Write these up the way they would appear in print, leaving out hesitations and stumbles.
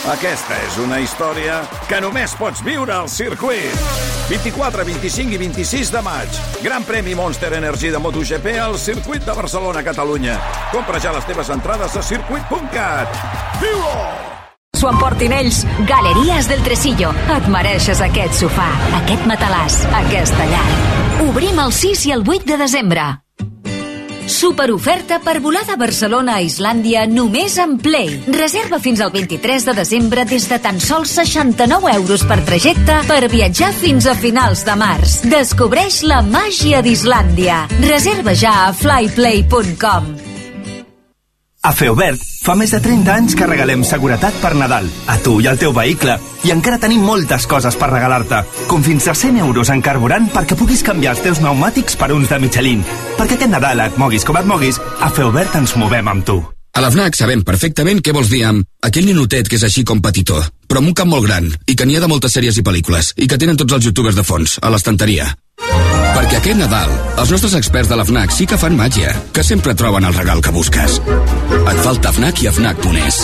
Aquesta és una història que només pots viure al circuit. 24, 25 i 26 de maig. Gran premi Monster Energy de MotoGP al circuit de Barcelona, Catalunya. Compra ja les teves entrades a circuit.cat. Viu-ho! S'ho emportin ells. Galeries del Tresillo. Et mereixes aquest sofà, aquest matalàs, aquesta llar. Obrim el 6 i el 8 de desembre. Superoferta per volar de Barcelona a Islàndia només en Play. Reserva fins al 23 de desembre des de tan sols 69 euros per trajecte per viatjar fins a finals de març. Descobreix la màgia d'Islàndia. Reserva ja a flyplay.com. A Feobert fa més de 30 anys que regalem seguretat per Nadal, a tu i al teu vehicle. I encara tenim moltes coses per regalar-te, com fins a 100 euros en carburant perquè puguis canviar els teus pneumàtics per uns de Michelin. Perquè aquest Nadal, et moguis com et moguis, a Feobert ens movem amb tu. A la FNAC sabem perfectament què vols dir amb aquell ninotet que és així com petitó, però amb un cap molt gran, i que n'hi ha de moltes sèries i pel·lícules, i que tenen tots els youtubers de fons, a l'estanteria. Perquè aquest Nadal, els nostres experts de la FNAC sí que fan màgia, que sempre troben el regal que busques. Et falta FNAC i a FNAC.es.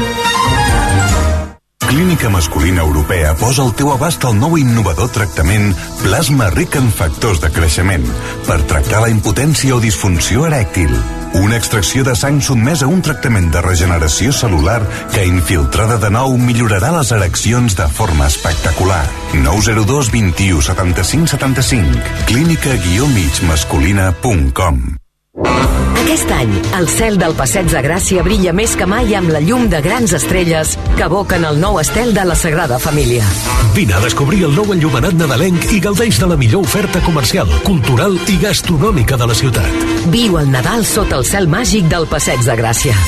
Clínica Masculina Europea posa al teu abast el nou innovador tractament Plasma ric en factors de creixement per tractar la impotència o disfunció erèctil. Una extracció de sang sotmesa a un tractament de regeneració cel·lular que, infiltrada de nou, millorarà les ereccions de forma espectacular. 902 21 75 75. clínica-migmasculina.com. Aquest any, el cel del Passeig de Gràcia brilla més que mai amb la llum de grans estrelles que evoquen el nou estel de la Sagrada Família. Vine a descobrir el nou enllumenat nadalenc i gaudeix de la millor oferta comercial, cultural i gastronòmica de la ciutat. Viu el Nadal sota el cel màgic del Passeig de Gràcia.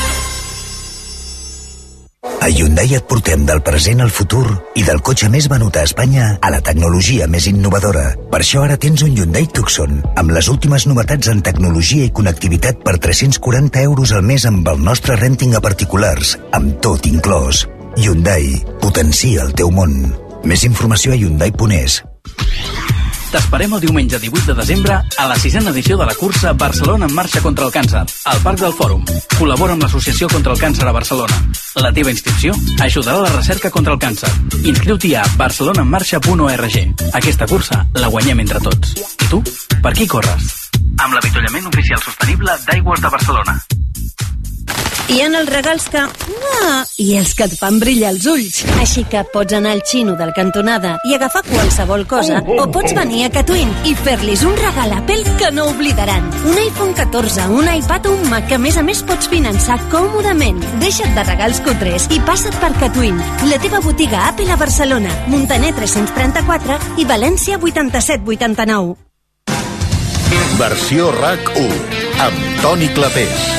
A Hyundai et portem del present al futur i del cotxe més venut a Espanya a la tecnologia més innovadora. Per això ara tens un Hyundai Tucson amb les últimes novetats en tecnologia i connectivitat per 340 euros al mes amb el nostre renting a particulars, amb tot inclòs. Hyundai potencia el teu món. Més informació a Hyundai.es. T'esperem el diumenge 18 de desembre a la 6a edició de la cursa Barcelona en marxa contra el càncer, al Parc del Fòrum. Col·labora amb l'Associació contra el Càncer a Barcelona. La teva inscripció ajudarà a la recerca contra el càncer. Inscriu-t'hi a barcelonaenmarxa.org. Aquesta cursa la guanyem entre tots. I tu, per qui corres? Amb l'avituallament oficial sostenible d'Aigües de Barcelona. Hi ha els regals que... i els que et fan brillar els ulls. Així que pots anar al xino del cantonada i agafar qualsevol cosa, o pots venir a Catwin i fer-los un regal Apple que no oblidaran. Un iPhone 14, un iPad o un Mac que a més pots finançar còmodament. Deixa't de regals cutres i passa't per Catwin, la teva botiga Apple a Barcelona, Muntaner 334 i València 8789. Versió RAC1 amb Toni Clapés.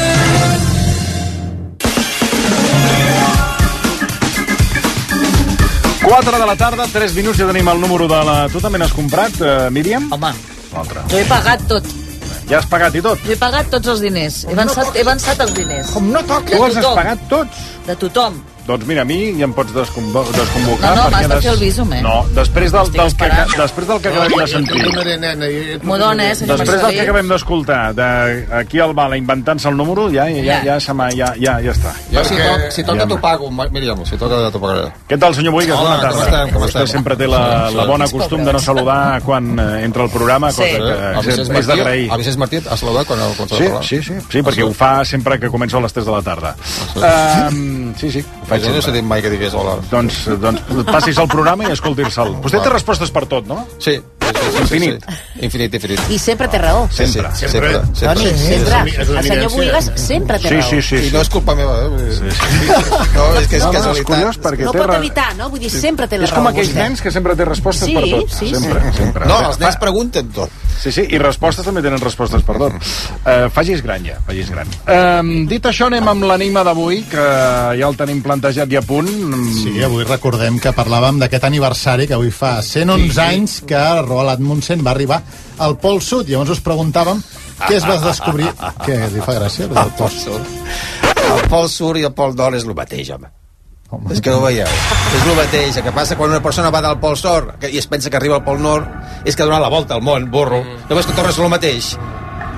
4 de la tarda, 3 minuts, ja tenim el número de la... Tu també n'has comprat, Míriam? Home, l'altre. jo he pagat tot. Ja has pagat i tot? Jo he pagat tots els diners. He avançat els diners. Com no toqui? Tu els has pagat tots? De tothom. Doncs mira, a mi ja em pots desconvocar. No, m'has de fer el visum, eh? No, després del que acabem de sentir. M'ho dones, senyor Després del que acabem d'escoltar, d'aquí al Bala inventant-se el número, ja està. Si toca t'ho pago, Míriam, si toca t'ho pagaré. Què tal, senyor Boigues? Bona tarda. Vostè sempre té la bona costum de no saludar quan entra al programa, cosa que és d'agrair. A Vicent Martí ha saludat quan s'ha de parlar? Sí, perquè ho fa sempre que comença a les 3 de la tarda. Sí, ho faig. Jo no sé dir mai que digués hola. Doncs passis al programa i escoltir-se'l. Vostè té respostes per tot, no? Sí. Infinit. Infinit. I sempre té raó. Sempre. Toni, sempre. El senyor Boigues sempre té raó. Sí. I no és culpa meva, No, és que és casualitat. És curiós perquè no pot evitar, no? Vull dir, sempre té la raó. És com aquells nens que sempre té respostes per tot. Sempre. No, els nens pregunten tot. Sí, i respostes també tenen respostes per tot. Facis gran. Dit això, anem amb l'enigma d'avui, que ja el tenim plantejat i a punt. Sí, avui recordem que parlàvem d'aquest aniversari que avui fa 111 anys que Roald Amundsen va arribar al Pol Sud. Llavors us preguntàvem què es va descobrir. Què li fa gràcia? El Pol Sud. El Pol Sud i el Pol Nord és el mateix, home. És que no ho veieu. És el mateix. El que passa quan una persona va del Pol Sud i es pensa que arriba al Pol Nord és que ha donat la volta al món, burro. Només que tornes el mateix.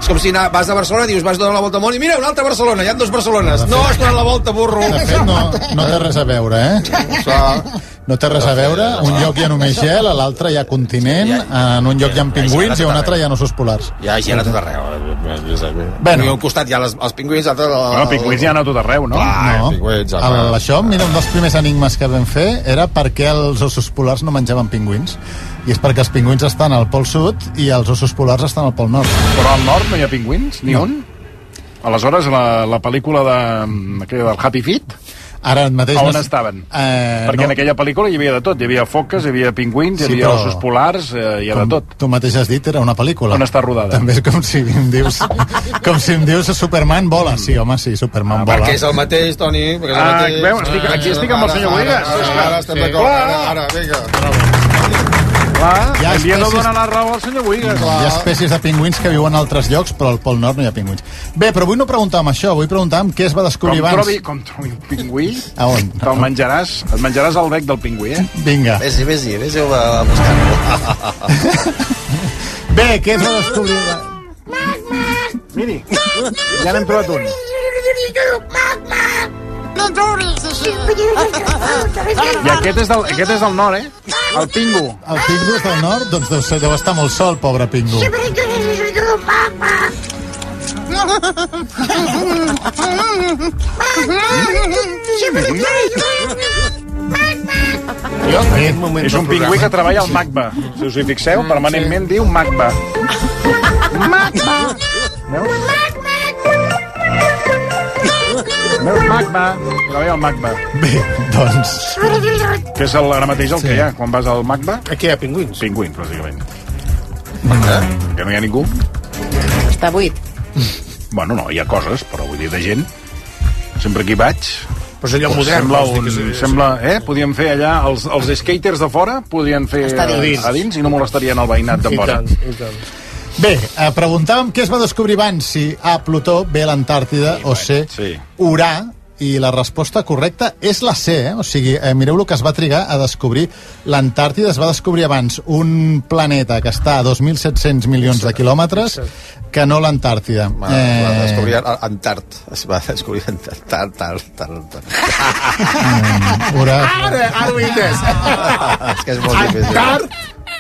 És com si vas a Barcelona i dius, vas donar la volta al món i mira, una altra Barcelona, hi ha 2 Barcelones. No, has donat la volta, burro. De fet, no té res a veure, No té res a veure. Un lloc hi ha només gel, a l'altre hi ha continent, en un lloc hi ha pingüins i a un altre hi ha osos polars. Hi ha gel a tot arreu. Bueno, a un costat hi ha els pingüins, a l'altre... Bueno, pingüins hi ha a tot arreu, no? Això, mira, un dels primers enigmes que vam fer era per què els ossos polars no menjaven pingüins. I és perquè els pingüins estan al pol sud i els ossos polars estan al pol nord. Però al nord no hi ha pingüins? Ni un? Aleshores, la pel·lícula del Happy Feet... Ara mateix on estaven? Perquè en aquella pel·lícula hi havia de tot. Hi havia foques, hi havia pingüins, hi havia ossos polars, hi ha de tot. Tu mateix has dit, era una pel·lícula. On està rodada? També és com si em dius Superman vola. Sí, home, sí, Superman vola. Perquè és el mateix, Toni. Aquí estic amb el senyor Boigas. Ara estem d'acord. Ara, vinga. Havia de donar la raó al senyor Boigas. Hi ha espècies de pingüins que viuen a altres llocs, però al Pol Nord no hi ha pingüins. Bé, però avui no preguntàvem això, avui preguntàvem què es va descobrir abans. Com trobi un pingüí, a on? Et menjaràs el bec del pingüí, Vinga. Vés-hi a buscar-lo. Bé, què es va descobrir? Miri, ja n'hem trobat un. I aquest és del nord, El pingu. El pingu és del nord? Doncs deu estar molt sol, pobre pingu. És un pingüí que treballa al MACBA. Si us hi fixeu, permanentment diu MACBA. MACBA! Veus? MACBA, treballa al MACBA. Bé, doncs... Que és ara mateix el que hi ha, quan vas al MACBA? Aquí hi ha pingüins. Pingüins, bàsicament. Que no hi ha ningú. Està buit. Bueno, no, hi ha coses, però vull dir, de gent. Sempre que hi vaig... Però és allò modern. Sembla, podíem fer allà, els skaters de fora podien fer a dins i no molestarien el veïnat de fora. I tant. Bé, preguntàvem què es va descobrir abans, si A, Plutó, B, l'Antàrtida, o C, Urà, i la resposta correcta és la C, O sigui, mireu el que es va trigar a descobrir l'Antàrtida. Es va descobrir abans un planeta que està a 2.700 milions de quilòmetres que no l'Antàrtida. Es va descobrir Antart. Urà. Ara ho he entès. És que és molt difícil. Antart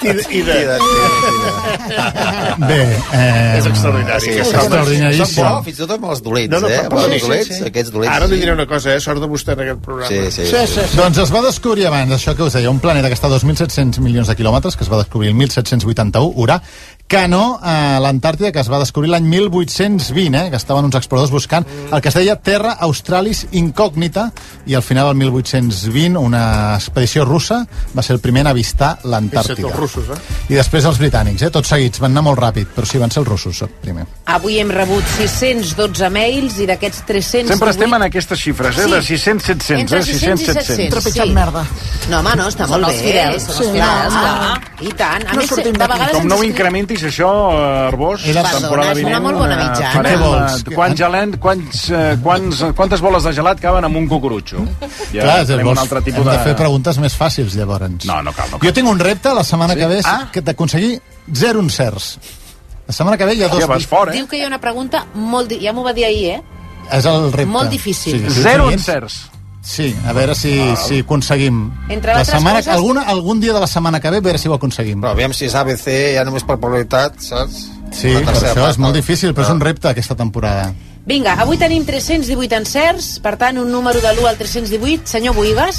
Bé, és extraordinari. És extraordinaríssim. Fins i tot amb els dolents, aquests dolents. Ara li diré una cosa, sort de vostè en aquest programa. Sí. Doncs es va descobrir abans, això que us deia, un planeta que està a 2.700 milions de quilòmetres, que es va descobrir el 1781, Urà, que no a l'Antàrtida, que es va descobrir l'any 1820, que estaven uns exploradors buscant el que es deia Terra Australis Incògnita, i al final, el 1820, una expedició russa va ser el primer en avistar l'Antàrtida. I després els britànics, tots seguits, van anar molt ràpid, però sí, van ser els russos primer. Avui hem rebut 612 mails i d'aquests 318... Sempre estem en aquestes xifres, de 600-700. Entre 600 i 700. Trepitjant merda. No, home, no, està molt bé. Són els fidels. I tant. A més, de vegades... Com no ho incrementis, això, Arbós, temporada vinent... És una molt bona mitjana. Què vols? Quantes boles de gelat caben amb un cucurutxo? Clar, hem de fer preguntes més fàcils, llavors. No cal. Jo tinc un repte la setmana que ve d'aconseguir 0 encerts. La setmana que ve hi ha 2... Diu que hi ha una pregunta molt... Ja m'ho va dir ahir, És el repte. Molt difícil. 0 encerts. Sí, a veure si aconseguim. Entre altres coses... Algun dia de la setmana que ve, a veure si ho aconseguim. Però aviam si és ABC, ja només per probabilitat, saps? Sí, per això és molt difícil, però és un repte aquesta temporada. Vinga, avui tenim 318 encerts, per tant, un número de l'1 al 318. Senyor Boigas?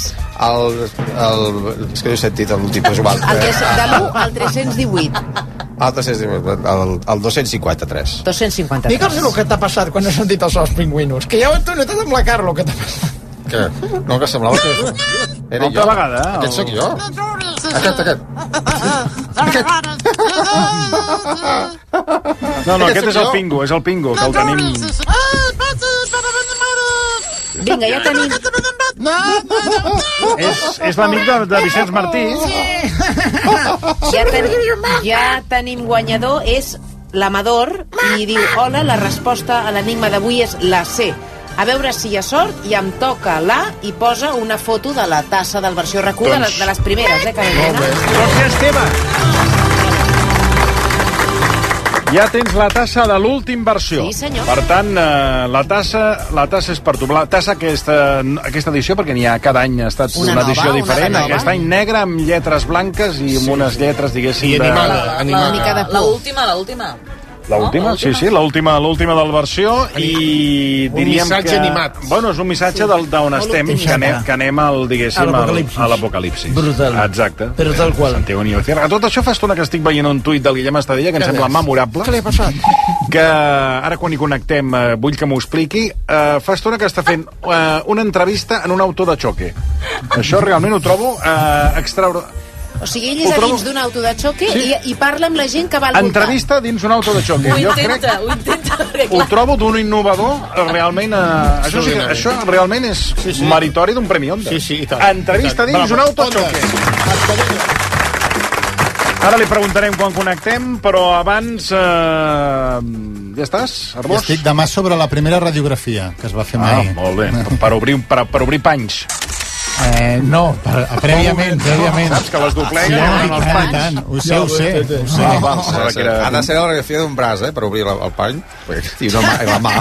És que no he sentit l'últim, però és igual. De l'1 al 318. El 253. 253. Digue'ls el que t'ha passat quan has sentit els seus pingüinos, que ja ho he notat amb la cara, el que t'ha passat. Què? No, que semblava que... Era jo. Vegada, aquest sóc jo. Aquest. No, aquest és el pingo, que el tenim... Vinga, ja tenim... És l'amic de Vicenç Martí. Ja tenim guanyador, és l'Amador, i diu, hola, la resposta a l'enigma d'avui és la C. A veure si hi ha sort, i em toca l'A i posa una foto de la tassa del versió RAC1, de les primeres, que vam Doncs ja és teva. Ja tens la tassa de l'últim versió. Sí, senyor. Per tant, la tassa és per tu. La tassa aquesta edició, perquè n'hi ha cada any ha estat una edició diferent. Aquest any negra amb lletres blanques i amb unes lletres, diguéssim... I animada. L'última. L'última? Sí, l'última del versió i diríem que... Un missatge animat. Bueno, és un missatge d'on estem, que anem al, diguéssim, a l'apocalipsis. Brutal. Exacte. Però tal qual. Santiago Niño Cierra. A tot això fa estona que estic veient un tuit del Guillem Estadella que em sembla memorable. Què li ha passat? Que ara quan hi connectem vull que m'ho expliqui. Fa estona que està fent una entrevista en un auto de xoque. Això realment ho trobo extraordinari. O sigui, ell és a dins d'un auto de xoque i parla amb la gent que va al voltant. Entrevista dins un auto de xoque. Ho intenta. Ho trobo d'un innovador realment... Això realment és meritori d'un Premi Onda. Sí, i tant. Entrevista dins un auto de xoque. Ara li preguntarem quan connectem, però abans... Ja estàs, Arbós? Ja estic demà sobre la primera radiografia que es va fer mai. Molt bé. Per obrir panys. No, prèviament. Saps que les dobleguen en els panys? Tant. Ho sé. Ha de ser la radiografia d'un braç, per obrir el pany. I la mà.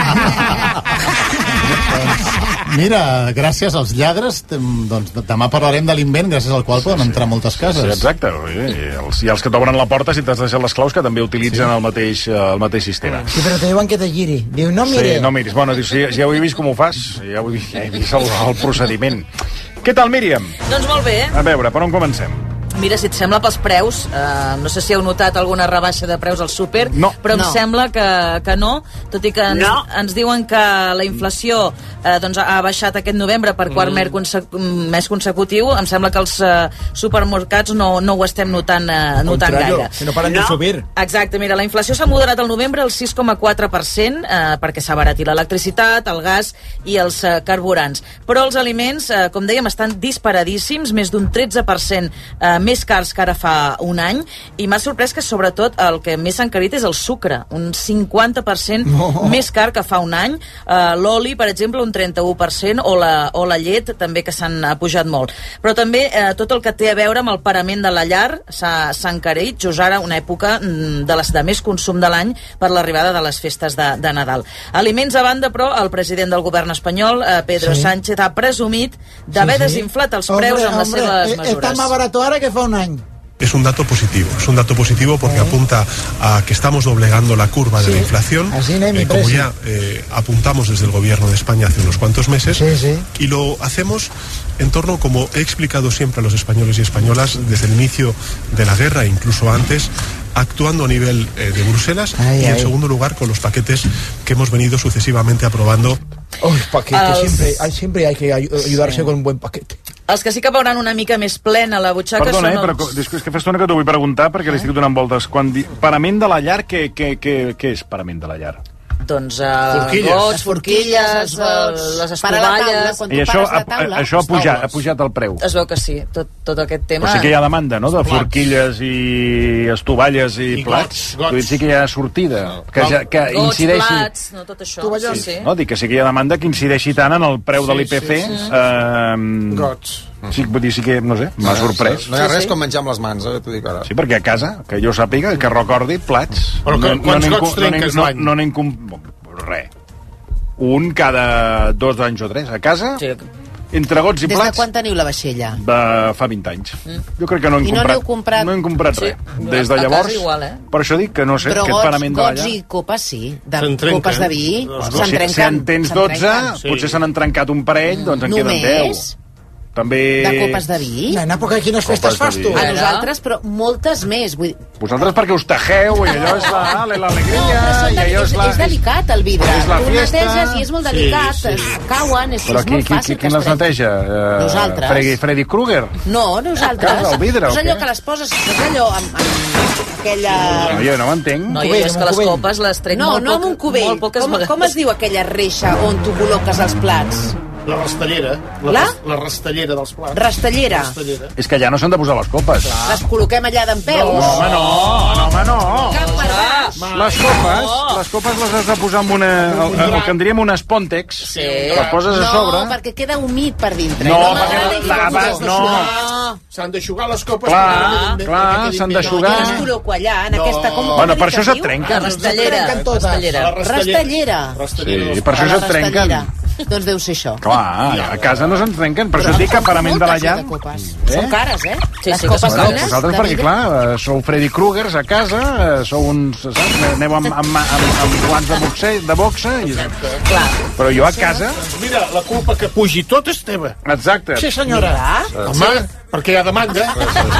Mira, gràcies als lladres, doncs demà parlarem de l'invent gràcies al qual poden entrar moltes cases. Sí, exacte. I els que t'obren la porta si t'has deixat les claus, que també utilitzen el mateix sistema. Sí, però te diuen que te giri. Diu, no mire. Sí, no miris. Bueno, ja ho he vist com ho fas. Ja he vist el procediment. Què tal, Míriam? Doncs molt bé. A veure, per on comencem? Mira, si et sembla pels preus, no sé si heu notat alguna rebaixa de preus al súper, però em sembla que no, tot i que ens diuen que la inflació ha baixat aquest novembre per quart mes consecutiu. Em sembla que els supermercats no ho estem notant gaire. Que no paren de subir. Exacte, mira, la inflació s'ha moderat al novembre al 6,4%, perquè s'ha abaratit l'electricitat, el gas i els carburants. Però els aliments, com dèiem, estan disparadíssims, més d'un 13% més cars que ara fa un any, i m'ha sorprès que sobretot el que més s'ha encarit és el sucre, un 50% més car que fa un any, l'oli, per exemple, un 31%, o la llet també, que s'han pujat molt. Però també tot el que té a veure amb el parament de la llar s'ha encarit, just ara una època de les de més consum de l'any per l'arribada de les festes de Nadal. Aliments a banda, però, el president del govern espanyol, Pedro Sánchez, ha presumit d'haver desinflat els preus amb les seves mesures. Está más barato ahora que fa un any. Es un dato positivo porque apunta a que estamos doblegando la curva de la inflación, como ya apuntamos desde el gobierno de España hace unos cuantos meses, y lo hacemos en torno, como he explicado siempre a los españoles y españolas desde el inicio de la guerra, incluso antes, actuando a nivel de Bruselas y en segundo lugar con los paquetes que hemos venido sucesivamente aprobando. Siempre hay que ayudarse con un buen paquete. Els que sí que veuran una mica més plena la butxaca són els... però és que fa estona que t'ho vull preguntar perquè l'estic donant voltes. Parament de la llar, què és parament de la llar? Doncs gots, forquilles, les estovalles... I això ha pujat el preu. Es veu que sí, tot aquest tema... Però sí que hi ha demanda, no?, de forquilles i estovalles i plats. Sí que hi ha sortida. Que incideixi... Gots, plats, no tot això. No, dic que sí que hi ha demanda que incideixi tant en el preu de l'IPC. Gots. Sí, vull dir, sí que, no sé, m'ha sorprès. No hi ha res com menjar amb les mans, t'ho dic ara. Sí, perquè a casa, que jo sàpiga, que recordi, plats. Però quants gots trenques l'any? No n'hem... Res. Un cada 2 anys o 3. A casa, entre gots i plats... Des de quan teniu la vaixella? Fa 20 anys. Jo crec que no hem comprat... No hem comprat res. Des de llavors... Per això dic que no sé, aquest parament de la llar... Però gots i copes sí. Copes de vi s'han trencat. Si en tens 12, potser se n'han trencat un parell, doncs en queden 10. També... De copes de vi? Nena, perquè quines festes fas tu? A nosaltres, però moltes més. Vosaltres perquè us tajeu i allò és l'alegria i allò és la... És delicat el vidre. És la fiesta. Tu neteges i és molt delicat. Cauen, és molt fàcil que es trenqui. Qui les neteja? Nosaltres. Freddy Krueger? No, nosaltres. El vidre, no és allò que les poses, no és allò amb aquella... No, jo no m'entenc. No, és que les copes les trec molt poques vegades. Com es diu aquella reixa on tu col·loques els plats? La rastellera. La rastellera dels plats. Rastellera. És que allà no s'han de posar les copes. Les col·loquem allà d'en peus. No, home, no. Les copes les has de posar amb una... el que en diríem unes Pontex. Les poses a sobre. No, perquè queda humit per dintre. No, perquè S'han d'aixugar les copes. Clar, s'han d'aixugar. No, és color quallar, en aquesta... Bueno, per això se't trenquen. Rastellera. Sí, per això se't trenquen. Doncs deu ser això. Clar, a casa no se'ns trenquen, per això et dic que parament de la llar... Són cares, eh? Les copes fines. Vosaltres, perquè clar, sou Freddy Krugers a casa, sou uns... Aneu amb guants de boxa... Però jo a casa... Mira, la culpa que pugi tot és teva. Exacte. Sí, senyora. Home, perquè hi ha demanda.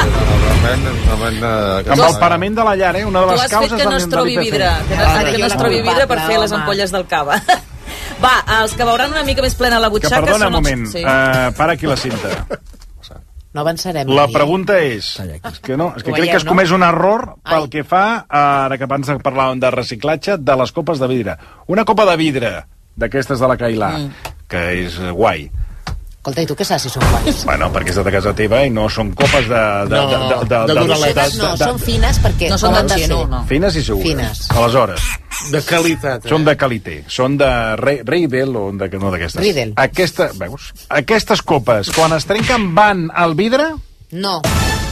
Amb el parament de la llar, una de les causes... Tu has fet que no es trobi vidre, que no es trobi vidre per fer les ampolles del cava. Va, els que veuran una mica més plena la butxaca... Que perdona un moment, para aquí la cinta. No avançarem. La pregunta és que crec que es comès un error pel que fa, ara que abans parlàvem de reciclatge, de les copes de vidre. Una copa de vidre d'aquestes de la Cailà, que és guai. Escolta, i tu què saps si són guais? Bueno, perquè és de casa teva i no són copes de duraletes. No, són fines perquè... No són d'encino, no. Fines i segures. Fines. Aleshores. De qualitat. Són de qualité. Són de Riedel o no d'aquestes. Riedel. Veus? Aquestes copes, quan es trenquen, van al vidre? No.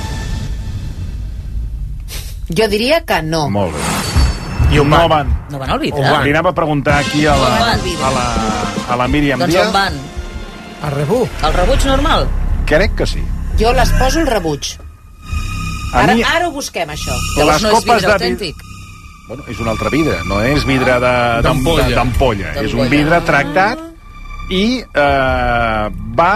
Jo diria que no. Molt bé. I no van. No van al vidre? Li anava a preguntar aquí a la Míriam Díaz. Doncs on van? A rebuig. El rebuig normal? Crec que sí. Jo les poso al rebuig. Ara ho busquem, això. Llavors no és vidre autèntic. Bueno, és un altre vidre, no és vidre d'ampolla. És un vidre tractat i va...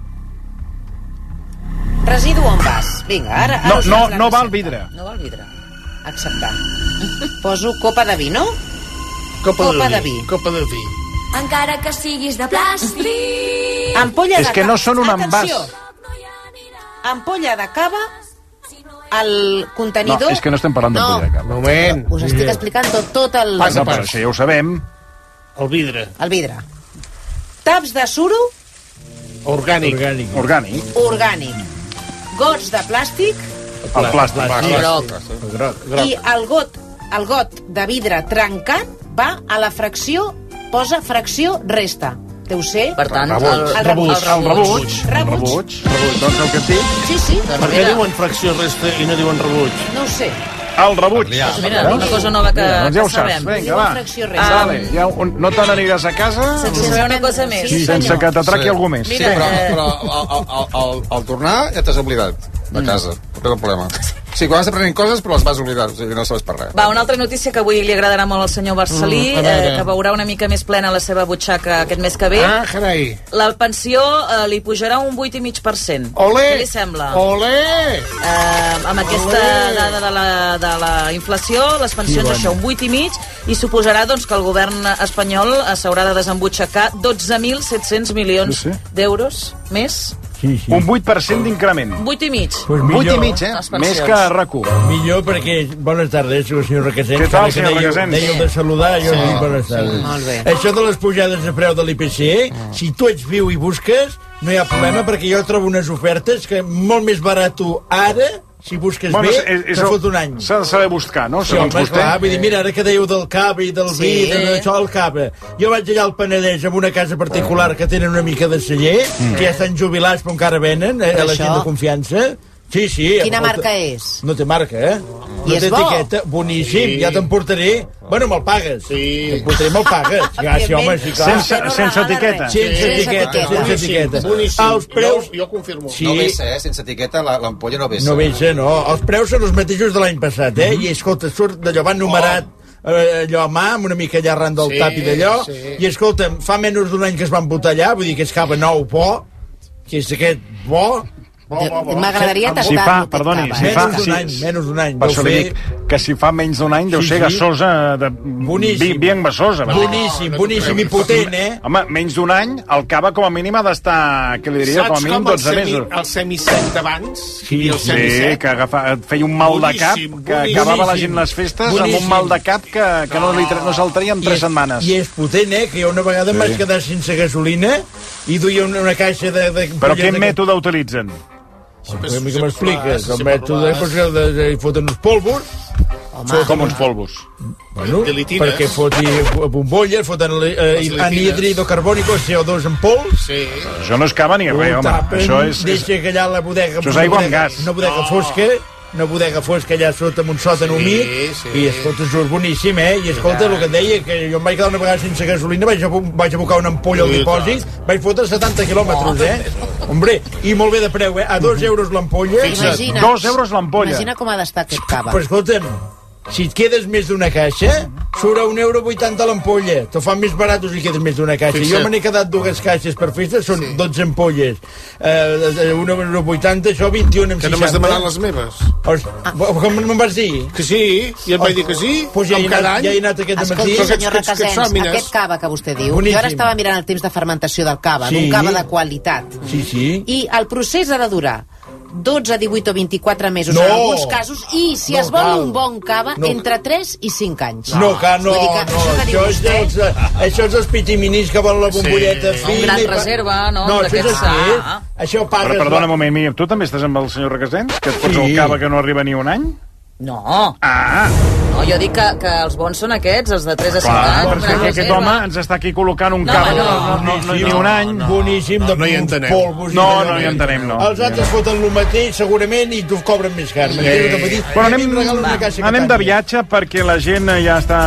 Residu on vas? Vinga, ara no va al vidre. No va al vidre. Acceptar. Poso copa de vi, no? Copa de vi. Copa de vi. Encara que siguis de plàstic. Ampolla de cava. És que no són un envàs. Ampolla de cava, el contenidor... No, és que no estem parlant d'ampolla de cava. Moment. Us estic explicant tot el... No, però això ja ho sabem. El vidre. El vidre. Taps de suro... Orgànic. Gots de plàstic... El plàstic. I el got de vidre trencat va a la fracció, posa fracció resta. Deu ser... Per tant, el rebuig. Doncs el que et dic... Sí. Per què diuen fracció resta i no diuen rebuig? No ho sé. El rebuig. Mira, una cosa nova que sabem. Vinga, va. No te n'aniràs a casa... Sense saber una cosa més. Sense que t'atraqui algú més. Sí, però al tornar ja t'has oblidat de casa. No té problema. Sí, quan vas aprenent coses, però les vas oblidar, o sigui, no sabes per res. Va, una altra notícia que avui li agradarà molt al senyor Barcelí, que veurà una mica més plena la seva butxaca aquest mes que ve. Ah, carai. La pensió li pujarà un 8,5%. Olé! Què li sembla? Olé! Amb aquesta dada de la inflació, les pensions, això, un 8,5%, i suposarà doncs, que el govern espanyol s'haurà de desembutxacar 12.700 milions d'euros més. Sí. Un 8% d'increment. 8,5. Pues 8,5, Més que RAC1. Millor perquè... Bones tardes, senyor Requesens. Què tal, senyor Requesens? Dèieu de saludar, jo dic bones tardes. Molt bé. Això de les pujades de preu de l'IPC, si tu ets viu i busques, no hi ha problema, perquè jo trobo unes ofertes que molt més barat ara... Si busques bé, que fot un any. S'ha de saber buscar, no? Sí, home, clar, vull dir, mira, ara que dèieu del cava i del vi, d'això del cava. Jo vaig allà al Penedès amb una casa particular que tenen una mica de celler, que ja estan jubilats però encara venen, a la gent de confiança. Sí. Quina marca és? No té marca, I és bo? Etiqueta, boníssim, ja t'emportaré. Bueno, me'l pagues. Sí. T'emportaré, me'l pagues. Ja, sí, home, sí, clar. Sense etiqueta. Sense etiqueta. Els preus... Jo confirmo. No vessa, sense etiqueta l'ampolla no vessa. No vessa, no. Els preus són els mateixos de l'any passat, I escolta, surt d'allò, van numerat allò a mà, amb una mica allà arran del tap i d'allò, i escolta, fa menys d'un any que es van votar allà, vull dir que és cava nou bo, que és aquest bo. M'agradaria tastar-lo. Perdoni, menys d'un any. Per això li dic que si fa menys d'un any deu ser gasosa, bien gasosa. Boníssim i potent, Home, menys d'un any, el cava com a mínim ha d'estar, què li diria, com a mínim 12 mesos. El semisec d'abans? Sí, que et feia un mal de cap, que acabava la gent les festes amb un mal de cap que no se'l treia en 3 setmanes. I és potent, que jo una vegada em vaig quedar sense gasolina i duia una caixa de... Però quin mètode utilitzen? A mi que m'expliques, el mètode hi foten uns polvos, Com uns polvos. Bueno, perquè foti bombolles, foten anhídrido carbònico, CO2 en pols. Sí. Això no és cava ni res, home. Això és... Deixa que allà la bodega... Això és aigua amb gas. Una bodega fosca, una bodega fosca allà sota amb un sòtan humit, i escolta, és boníssim, I escolta, el que et deia, que jo em vaig quedar una vegada sense gasolina, vaig abocar una ampolla al dipòsit, vaig fotre 70 quilòmetres, Hombre, i molt bé de preu, A 2 euros l'ampolla. 2 euros l'ampolla. Imagina com ha d'estar aquest cava. Però escolta'm, si et quedes més d'una caixa, surt a 1,80 € l'ampolla. T'ho fan més barat si quedes més d'una caixa. Jo me n'he quedat 2 caixes per festa, són 12 ampolles. 1,80 €, això 21 amb 60. Que no m'has demanat les meves. Com me'n vas dir? Que sí, i et vaig dir que sí. Pues ja he anat aquest matí. Escolti, senyor Requesens, aquest cava que vostè diu, jo ara estava mirant el temps de fermentació del cava, d'un cava de qualitat. Sí. I el procés ha de durar 12, 18 o 24 mesos en alguns casos, i si es vol un bon cava, entre 3 i 5 anys. Això és els pitiminis que volen la bombolleta fina. Un gran reserva, no? Això pagues... Però perdona un moment, Mia, tu també estàs amb el senyor Requesens? Que et fots el cava que no arriba ni un any? No. No, jo dic que els bons són aquests, els de 3 a 5 anys. Perquè aquest home ens està aquí col·locant un cava ni un any. Boníssim, de polvos. No hi entenem, no. Els altres foten el mateix, segurament, i t'ho cobren més car. Però anem de viatge perquè la gent ja està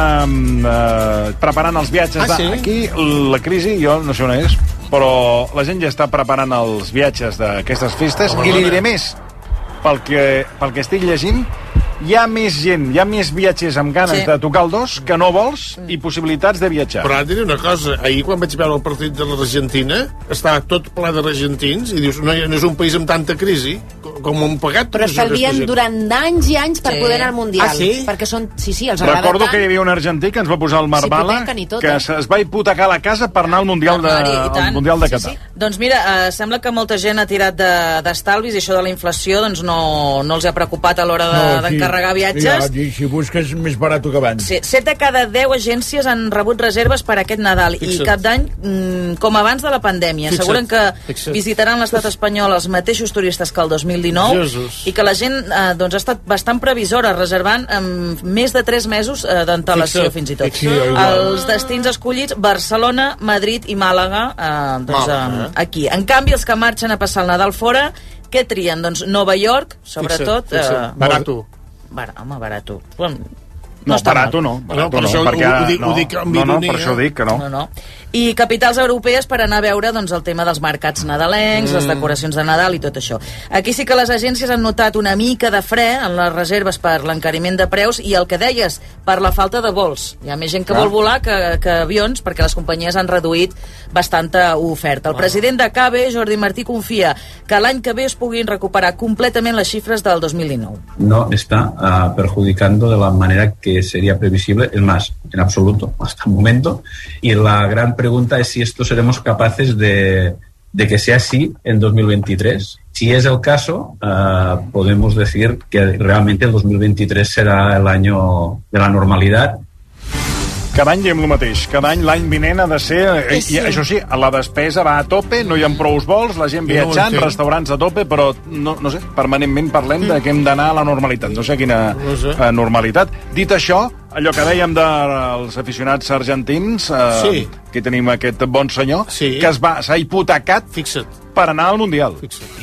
preparant els viatges. Aquí la crisi, jo no sé on és, però la gent ja està preparant els viatges d'aquestes festes, i li diré més. Pel que estic llegint, hi ha més gent, hi ha més viatgers amb ganes de tocar el dos que no vols i possibilitats de viatjar. Però ara diré una cosa, ahir quan vaig veure el partit de l'Argentina, estava tot ple d'argentins, i dius, no és un país amb tanta crisi, com han pagat... Però estalvien durant anys i anys per poder anar al Mundial. Ah, sí? Perquè són... Sí, els agrada tant. Recordo que hi havia un argentí que ens va posar el Marbala, que es va hipotecar la casa per anar al Mundial de Qatar. Doncs mira, sembla que molta gent ha tirat d'estalvis, i això de la inflació doncs no els ha preocupat a l'hora d'encarregar viatges. Si busques més barat que abans. 7 de cada 10 agències han rebut reserves per aquest Nadal, i cap d'any com abans de la pandèmia. Asseguren que visitaran l'estat espanyol els mateixos turistes que el 2019, i que la gent ha estat bastant previsora, reservant amb més de 3 mesos d'antelació, fins i tot. Els destins escollits: Barcelona, Madrid i Màlaga, aquí. En canvi, els que marxen a passar el Nadal fora, què trien? Doncs Nova York, sobretot. Barato. Home, barato. No, barato no. Per això ho dic amb ironia. Per això dic que no. I capitals europees per anar a veure el tema dels mercats nadalencs, les decoracions de Nadal i tot això. Aquí sí que les agències han notat una mica de fre en les reserves per l'encariment de preus, i el que deies, per la falta de vols. Hi ha més gent que vol volar que avions, perquè les companyies han reduït bastanta oferta. El president de CABE, Jordi Martí, confia que l'any que ve es puguin recuperar completament les xifres del 2019. No está perjudicando de la manera que sería previsible, es más, en absoluto, hasta el momento, y la gran pregunta es si esto seremos capaces de que sea así en 2023. Si es el caso, podemos decir que realmente el 2023 será el año de la normalidad. Cada any diem el mateix. Cada any, l'any vinent ha de ser... I això sí, la despesa va a tope, no hi ha prou vols, la gent viatjant, restaurants a tope, però no sé, permanentment parlem de que hem d'anar a la normalitat. No sé quina normalitat. Dit això, allò que dèiem dels aficionats argentins, que tenim aquest bon senyor, que s'ha hipotecat per anar al Mundial.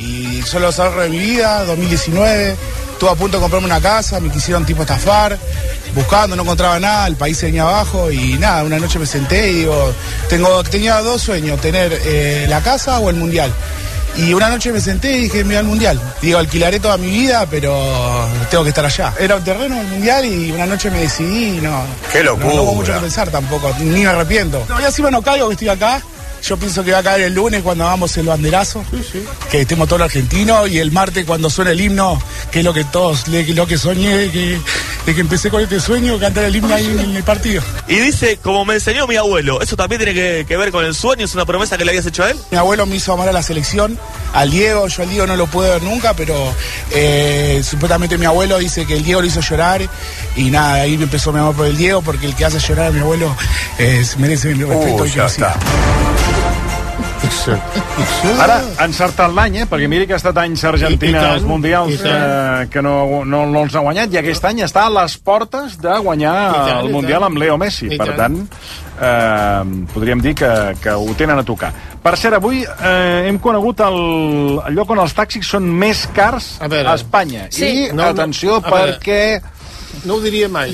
Y solo salgo de mi vida, 2019, estuve a punto de comprarme una casa, me quisieron tipo estafar, buscando, no encontraba nada, el país se venía abajo y nada, una noche me senté y digo, tenía 2 sueños, tener la casa o el Mundial. Y una noche me senté y dije, mira el Mundial. Digo, alquilaré toda mi vida, pero tengo que estar allá. Era un terreno del Mundial y una noche me decidí y no... ¡Qué locura! No hubo mucho que pensar tampoco, ni me arrepiento. No, ya encima no caigo que estoy acá. Yo pienso que va a caer el lunes cuando hagamos el banderazo, que estemos todos los argentinos, y el martes cuando suene el himno, que es lo que todos, lo que soñé, de que empecé con este sueño, cantar el himno ahí en el partido. Y dice, como me enseñó mi abuelo, ¿eso también tiene que ver con el sueño? ¿Es una promesa que le habías hecho a él? Mi abuelo me hizo amar a la selección, al Diego, yo al Diego no lo pude ver nunca, pero supuestamente mi abuelo dice que el Diego lo hizo llorar, y nada, ahí me empezó mi amor por el Diego, porque el que hace llorar a mi abuelo merece mi respeto y conocida. Ara, ha encertat l'any, perquè miri que ha estat anys Argentina als Mundials que no els ha guanyat, i aquest any està a les portes de guanyar el Mundial amb Leo Messi. Per tant, podríem dir que ho tenen a tocar. Per cert, avui hem conegut el lloc on els taxis són més cars a Espanya. I, atenció, perquè... No ho diria mai.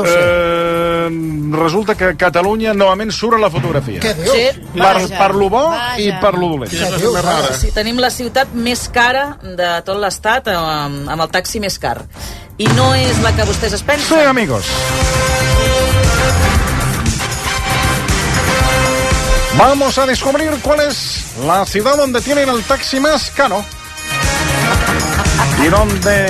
Resulta que Catalunya novament surt a la fotografia. Què dius? Sí. Per lo bo i per lo dolent. Sí, tenim la ciutat més cara de tot l'estat amb el taxi més car. I no és la que vostès es pensen. Sí, amigos. Vamos a descubrir cuál es la ciudad donde tienen el taxi más caro y donde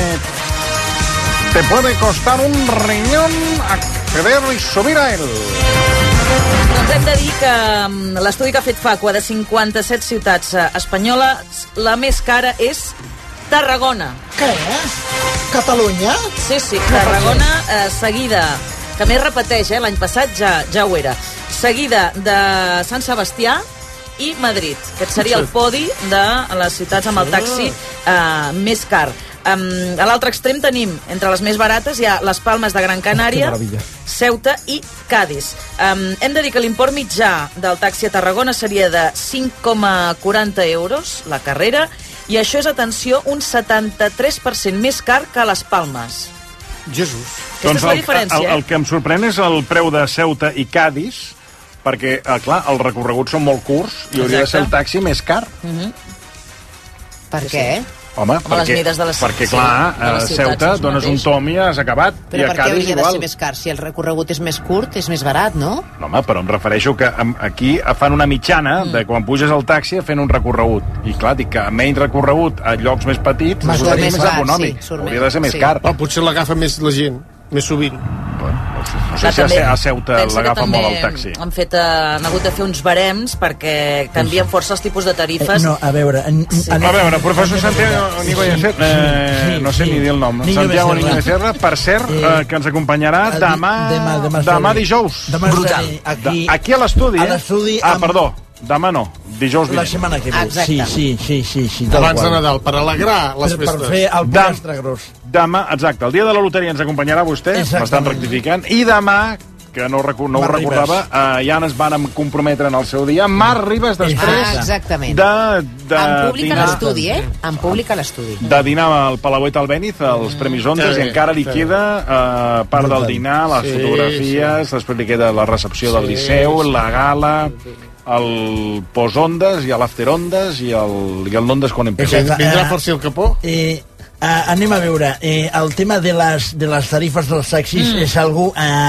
te puede costar un riñón acceder y subir a él. Doncs hem de dir que l'estudi que ha fet Facua de 57 ciutats espanyoles, la més cara és Tarragona. Què? Catalunya? Sí, Tarragona, seguida, que més repeteix, l'any passat ja ho era, seguida de Sant Sebastià i Madrid. Aquest seria el podi de les ciutats amb el taxi més car. A l'altre extrem tenim, entre les més barates, hi ha les Palmes de Gran Canària, Ceuta i Cádiz. Hem de dir que l'import mitjà del taxi a Tarragona seria de 5,40 euros la carrera, i això és, atenció, un 73% més car que a les Palmes. Jesús. Aquesta és la diferència. El que em sorprèn és el preu de Ceuta i Cádiz, perquè, clar, els recorreguts són molt curts i hauria de ser el taxi més car. Per què? Home, perquè clar, a Ceuta dones un tom i has acabat. Però per què hauria de ser més car? Si el recorregut és més curt, és més barat, no? No, home, però em refereixo que aquí fan una mitjana de quan puges al taxi fent un recorregut. I clar, dic que menys recorregut a llocs més petits surt més econòmic. Hauria de ser més car. Però potser l'agafa més la gent, més sovint. No sé si a Ceuta l'agafa molt el taxi. Han hagut de fer uns barems perquè canvien força els tipus de tarifes. No, a veure... A veure, professor Santiago Niño Becerra, no sé ni dir el nom. Santiago Niño Becerra, per cert, que ens acompanyarà demà dijous. Brutal. Aquí a l'estudi. Perdó, demà no, dijous vinent. La setmana que ve. Sí. Abans de Nadal, per alegrar les festes. Per fer el pollastre gros. Demà, exacte, el dia de la loteria ens acompanyarà vostè, m'estan rectificant, i demà, que no ho recordava, ja ens van comprometre en el seu dia, Marc Ribas, després de en públic a l'estudi, En públic a l'estudi. De dinar al Palauet Albéniz, als Premis Ondas, i encara li queda part del dinar, les fotografies, després li queda la recepció del Liceu, la gala, el post-ondes i l'after-ondes i el no-ondes quan empezó. Vindrà força el capó? Anem a veure, el tema de les tarifes dels taxis és algo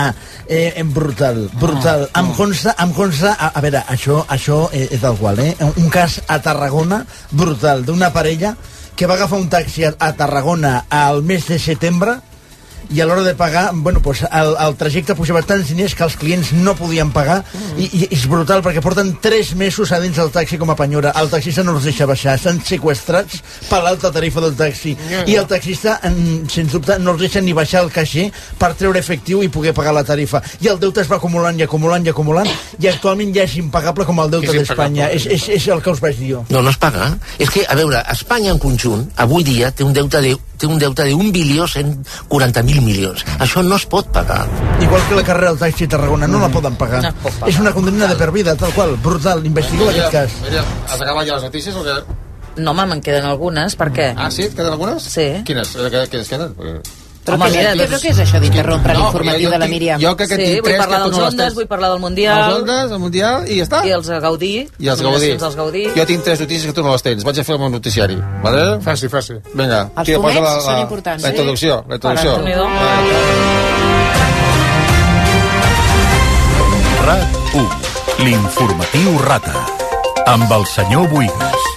brutal. Em consta, a veure, això és del qual, un cas a Tarragona brutal, d'una parella que va agafar un taxi a Tarragona al mes de setembre, i a l'hora de pagar, bueno, pues el trajecte pujava tants diners que els clients no podien pagar, i és brutal perquè porten 3 mesos a dins del taxi com a penyora. El taxista no els deixa baixar, estan seqüestrats per l'alta tarifa del taxi, i el taxista, sens dubte, no els deixa ni baixar el caixer per treure efectiu i poder pagar la tarifa, i el deute es va acumulant, i actualment ja és impagable com el deute d'Espanya. És el que us vaig dir jo. No es paga. És que, a veure, Espanya en conjunt, avui dia, té un deute de 1.140.000 milions. Això no es pot pagar. Igual que la carrera del taxi a Tarragona, no la poden pagar. És una condemna de per vida, tal qual, brutal. Investigueu aquest cas. Has acabat ja les notícies o què? No, me'n queden algunes, per què? Ah, sí? Et queden algunes? Sí. Quines queden? Però què és això d'interrompre l'informatiu de la Míriam? Jo que tinc vull parlar dels Ondes, vull parlar del Mundial. Els Ondes, el Mundial, i ja està. I els Gaudí. Jo tinc 3 notícies que tu no les tens. Vaig a fer el meu noticiari, vale? Faci. Vinga. Els fumets són importants, La introducció. RAT 1, l'informatiu Rata, amb el senyor Buigas.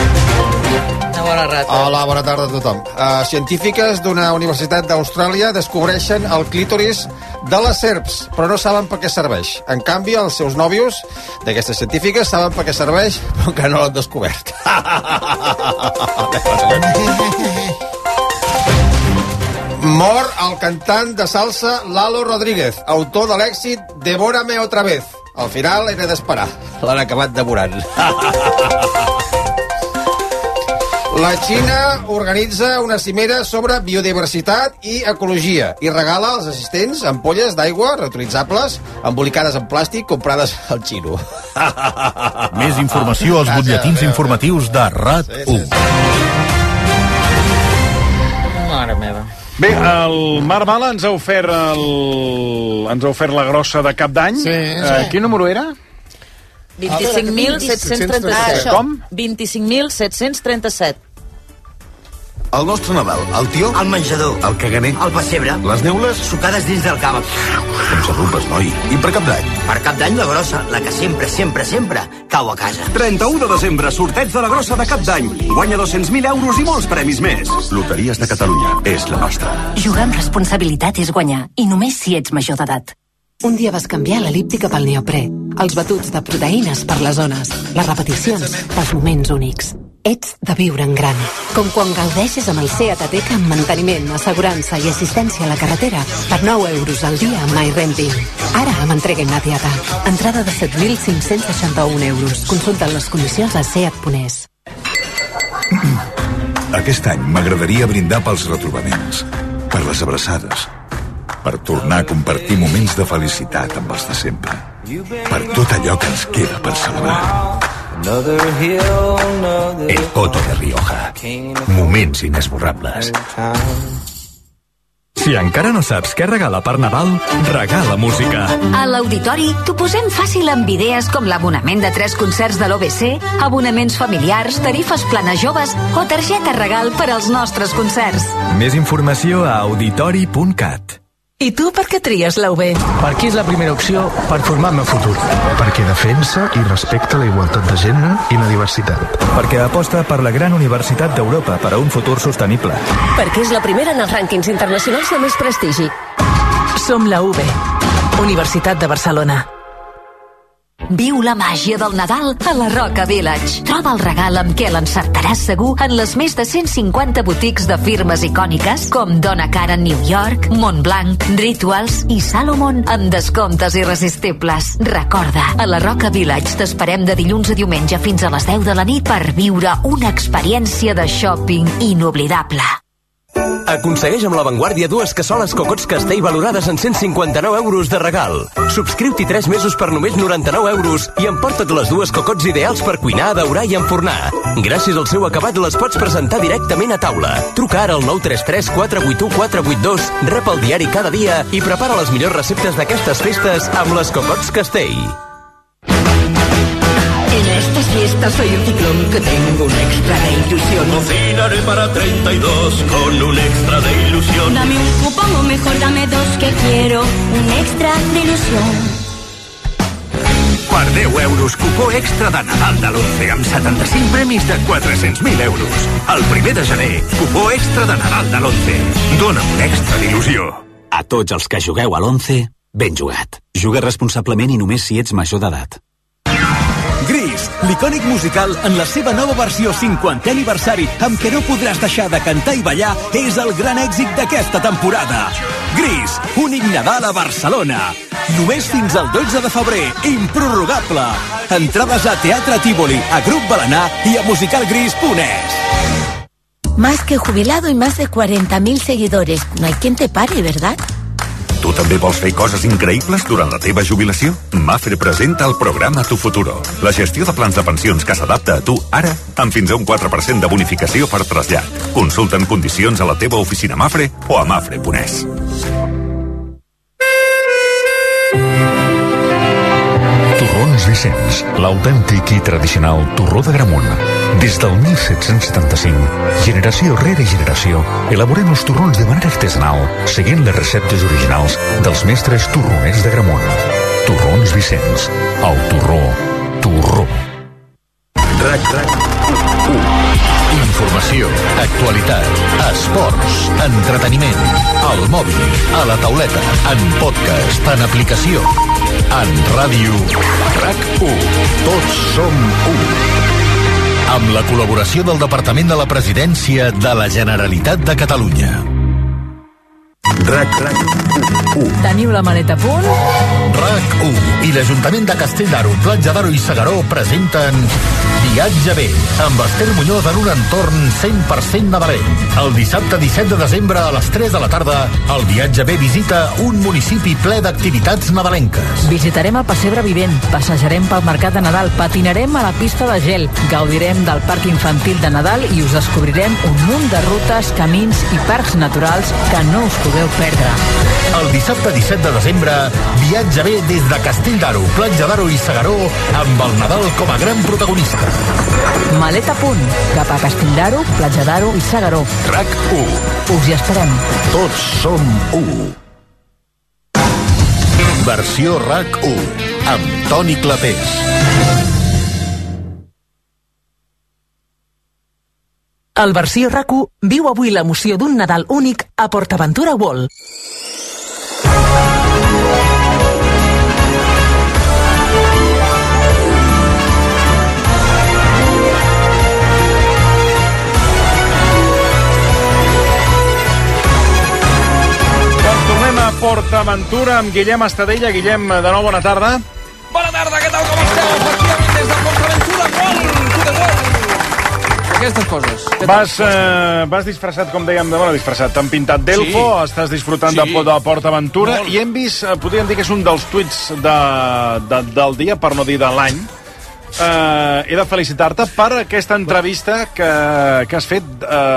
Hola, bona tarda a tothom. Científiques d'una universitat d'Austràlia descobreixen el clítoris de les serps, però no saben per què serveix. En canvi, els seus nòvios d'aquestes científiques saben per què serveix, però encara no l'han descobert. Mor el cantant de salsa Lalo Rodríguez, autor de l'èxit Devórame otra vez. Al final era d'esperar. L'han acabat devorant. La Xina organitza una cimera sobre biodiversitat i ecologia i regala als assistents ampolles d'aigua reutilitzables embolicades en plàstic comprades al xino. Més informació als butlletins informatius de RAC1. Mare meva. Bé, el Marc Bala ens ha ofert la grossa de cap d'any. Sí. Quin número era? 25.737. Com? 25.737. El nostre Nadal, el tió, el menjador, el caganer, el pessebre, les neules, sucades dins del cava. Com s'arrupes, noi. I per Cap d'Any? Per Cap d'Any la grossa, la que sempre, sempre, sempre cau a casa. 31 de desembre, sorteig de la grossa de Cap d'Any. Guanya 200.000 euros i molts premis més. Loteries de Catalunya, és la nostra. Jugar amb responsabilitat és guanyar, i només si ets major d'edat. Un dia vas canviar l'elíptica pel neoprè, els batuts de proteïnes per les zones, les repeticions pels moments únics. Ets de viure en gran. Com quan gaudeixes amb el Seat Ateca amb manteniment, assegurança i assistència a la carretera per 9 euros al dia amb MyRenting. Ara amb entrega immediata. Entrada de 7.561 euros. Consulta les condicions a seat.es. Aquest any m'agradaria brindar pels retrobaments, per les abraçades, per tornar a compartir moments de felicitat amb els de sempre, per tot allò que ens queda per celebrar. El Coto de Rioja. Moments inesborrables. Si encara no saps què regala per Nadal, regala música. A l'Auditori t'ho posem fàcil amb idees com l'abonament de 3 concerts de l'OBC, abonaments familiars, tarifes planes joves o targeta regal per als nostres concerts. Més informació a auditori.cat. I tu per què tries la UB? Perquè és la primera opció per formar el meu futur. Perquè defensa i respecta la igualtat de gènere i la diversitat. Perquè aposta per la gran universitat d'Europa per a un futur sostenible. Perquè és la primera en els rànquings internacionals de més prestigi. Som la UB, Universitat de Barcelona. Viu la màgia del Nadal a la Roca Village. Troba el regal amb què l'encertaràs segur en les més de 150 botics de firmes icòniques com Donna Karan New York, Montblanc, Rituals i Salomon amb descomptes irresistibles. Recorda, a la Roca Village t'esperem de dilluns a diumenge fins a les 10 de la nit per viure una experiència de shopping inoblidable. Aconsegueix amb La Vanguardia 2 cassoles Cocots Castell valorades en 159 euros de regal. Subscriu-t'hi 3 mesos per només 99 euros i emporta't les 2 cocots ideals per cuinar, daurar i enfornar. Gràcies al seu acabat les pots presentar directament a taula. Truca ara al 933 481 482, rep el diari cada dia i prepara les millors receptes d'aquestes festes amb les Cocots Castell. En estas fiestas soy un ciclón que tengo un extra de ilusión. Cocinaré para 32 con un extra de ilusión. Dame un cupón o mejor dame 2 que quiero un extra de ilusión. Per 10 euros, cupó extra de Nadal de l'11 amb 75 premis de 400.000 euros. El 1 de gener, cupó extra de Nadal de l'11. Dóna un extra d'il·lusió. A tots els que jugueu a l'11, ben jugat. Juga responsablement i només si ets major d'edat. Gris, l'icònic musical en la seva nova versió 50è aniversari amb què no podràs deixar de cantar i ballar és el gran èxit d'aquesta temporada. Gris, únic Nadal a Barcelona. Només fins al 12 de febrer, improrrogable. Entrades a Teatre Tívoli, a Grup Balaná i a musicalgris.es. Más que jubilado y más de 40.000 seguidores. No hay quien te pare, ¿verdad? Tu també vols fer coses increïbles durant la teva jubilació? Mafre presenta el programa Tu Futuro, la gestió de plans de pensions que s'adapta a tu ara amb fins a un 4% de bonificació per trasllat. Consulta'n condicions a la teva oficina Mafre o a mafre.es. Torrons Vicenç, l'autèntic i tradicional torró de Gramunt. Des del 1775, generació rere generació, elaborem els torrons de manera artesanal, seguint les receptes originals dels mestres torroners de Gramunt. Torrons Vicenç, el torró. Informació, actualitat, esports, entreteniment, al mòbil, a la tauleta, en podcast, en aplicació, en ràdio, RAC1. Tots som u. Amb la col·laboració del Departament de la Presidència de la Generalitat de Catalunya. RAC1. Teniu la maleta a punt? RAC1 i l'Ajuntament de Castell d'Aro, Platja d'Aro i Segaró presenten Viatge B, amb Esther Muñoz en un entorn 100% nadalenc. El dissabte 17 de desembre a les 3 de la tarda, el Viatge B visita un municipi ple d'activitats nadalenques. Visitarem el pessebre vivent, passejarem pel mercat de Nadal, patinarem a la pista de gel, gaudirem del parc infantil de Nadal i us descobrirem un munt de rutes, camins i parcs naturals que no us podeu perdre. El dissabte 17 de desembre, Viatge B des de Castell d'Aro, Platja d'Aro i Segaró, amb el Nadal com a gran protagonista. Maleta a punt, cap a Castell d'Aro, Platja d'Aro i Segaró. RAC1. Us hi esperem. Tots som u. Versió RAC1, amb Toni Clapés. El Versió RAC1 viu avui l'emoció d'un Nadal únic a PortAventura World. PortAventura amb Guillem Estadella. Guillem, de nou, bona tarda. Bona tarda, què tal, com esteu? Efectivament, des de PortAventura World. Aquestes coses. Vas disfressat, com dèiem, disfressat. T'han pintat d'elfo, estàs disfrutant de PortAventura i hem vist, podríem dir que és un dels tuits del dia, per no dir de l'any. He de felicitar-te per aquesta entrevista que has fet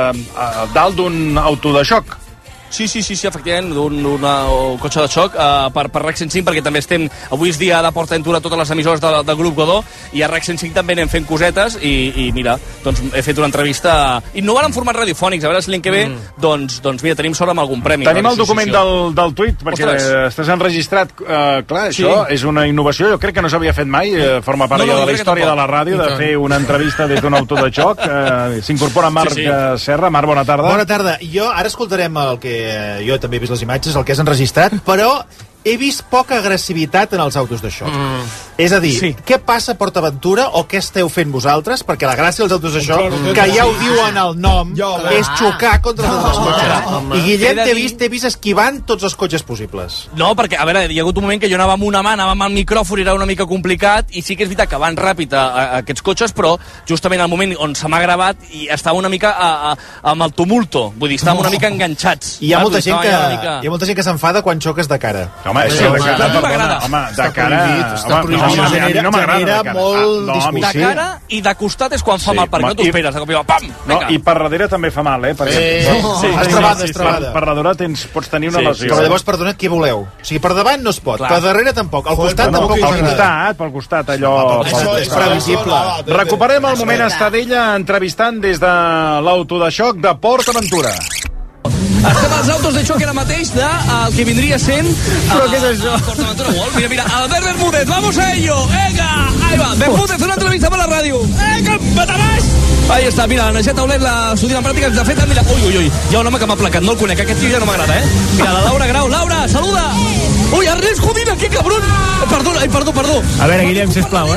dalt d'un auto de xoc. Sí, efectivament, d'un cotxe de xoc per RAC 105, perquè també avui és dia de PortAventura a totes les emissores del grup Godó, i a RAC 105 també anem fent cosetes, i mira, doncs he fet una entrevista innovant en formats radiofònics, a veure si l'any que ve, doncs mira, tenim sort amb algun premi. Tenim el document del tuit, perquè estàs enregistrat, clar, això és una innovació, jo crec que no s'havia fet mai, forma part de la història de la ràdio, de fer una entrevista des d'un auto de xoc. S'incorpora Marc Serra. Marc, bona tarda. Bona tarda. Jo ara escoltarem el que jo també he vist les imatges, el que has enregistrat, però he vist poca agressivitat en els autos de xoc. És a dir, què passa a PortAventura o què esteu fent vosaltres? Perquè la gràcia dels autos de xoc, que ja ho diuen el nom, és xocar contra tots els cotxes. I Guillem, t'he vist esquivant tots els cotxes possibles. No, perquè, a veure, hi ha hagut un moment que jo anava amb una mà, anava amb el micròfon, era una mica complicat, i sí que és veritat que van ràpid a aquests cotxes, però justament al moment on se m'ha gravat i estava una mica amb el tumulto, vull dir, estàvem una mica enganxats. I hi ha molta gent que s'enfada quan xoques de cara. Home, això de cara... Home, de cara... Està prohibit. No m'agrada molt de cara i de costat és quan fa mal, perquè no t'ho esperes. De cop i va, pam! I per darrere també fa mal, Estrabada. Per darrere pots tenir una lesió. Però llavors, perdona, què voleu? O sigui, per davant no es pot, per darrere tampoc, al costat tampoc. Pel costat, allò... És previsible. Recuperem el moment Estadella entrevistant des de l'auto de xoc de PortAventura. Estem als autos de xoc ara mateix del que vindria sent... Però què és això? PortAventura World. Mira, Albert Bermúdez, vamos a ello. Venga, ahí va. Bermúdez, una entrevista para la radio. Venga, Batabàs! Ahí està, mira, la Najet Taulet, l'estudient en pràctiques, de fet, mira, ui, hi ha un home que m'ha placat, no el conec, aquest tio ja no m'agrada, Mira, la Laura Grau, Laura, saluda! Ui, Ernest Codina, que cabrón! Perdó. A veure, Guillem, sisplau,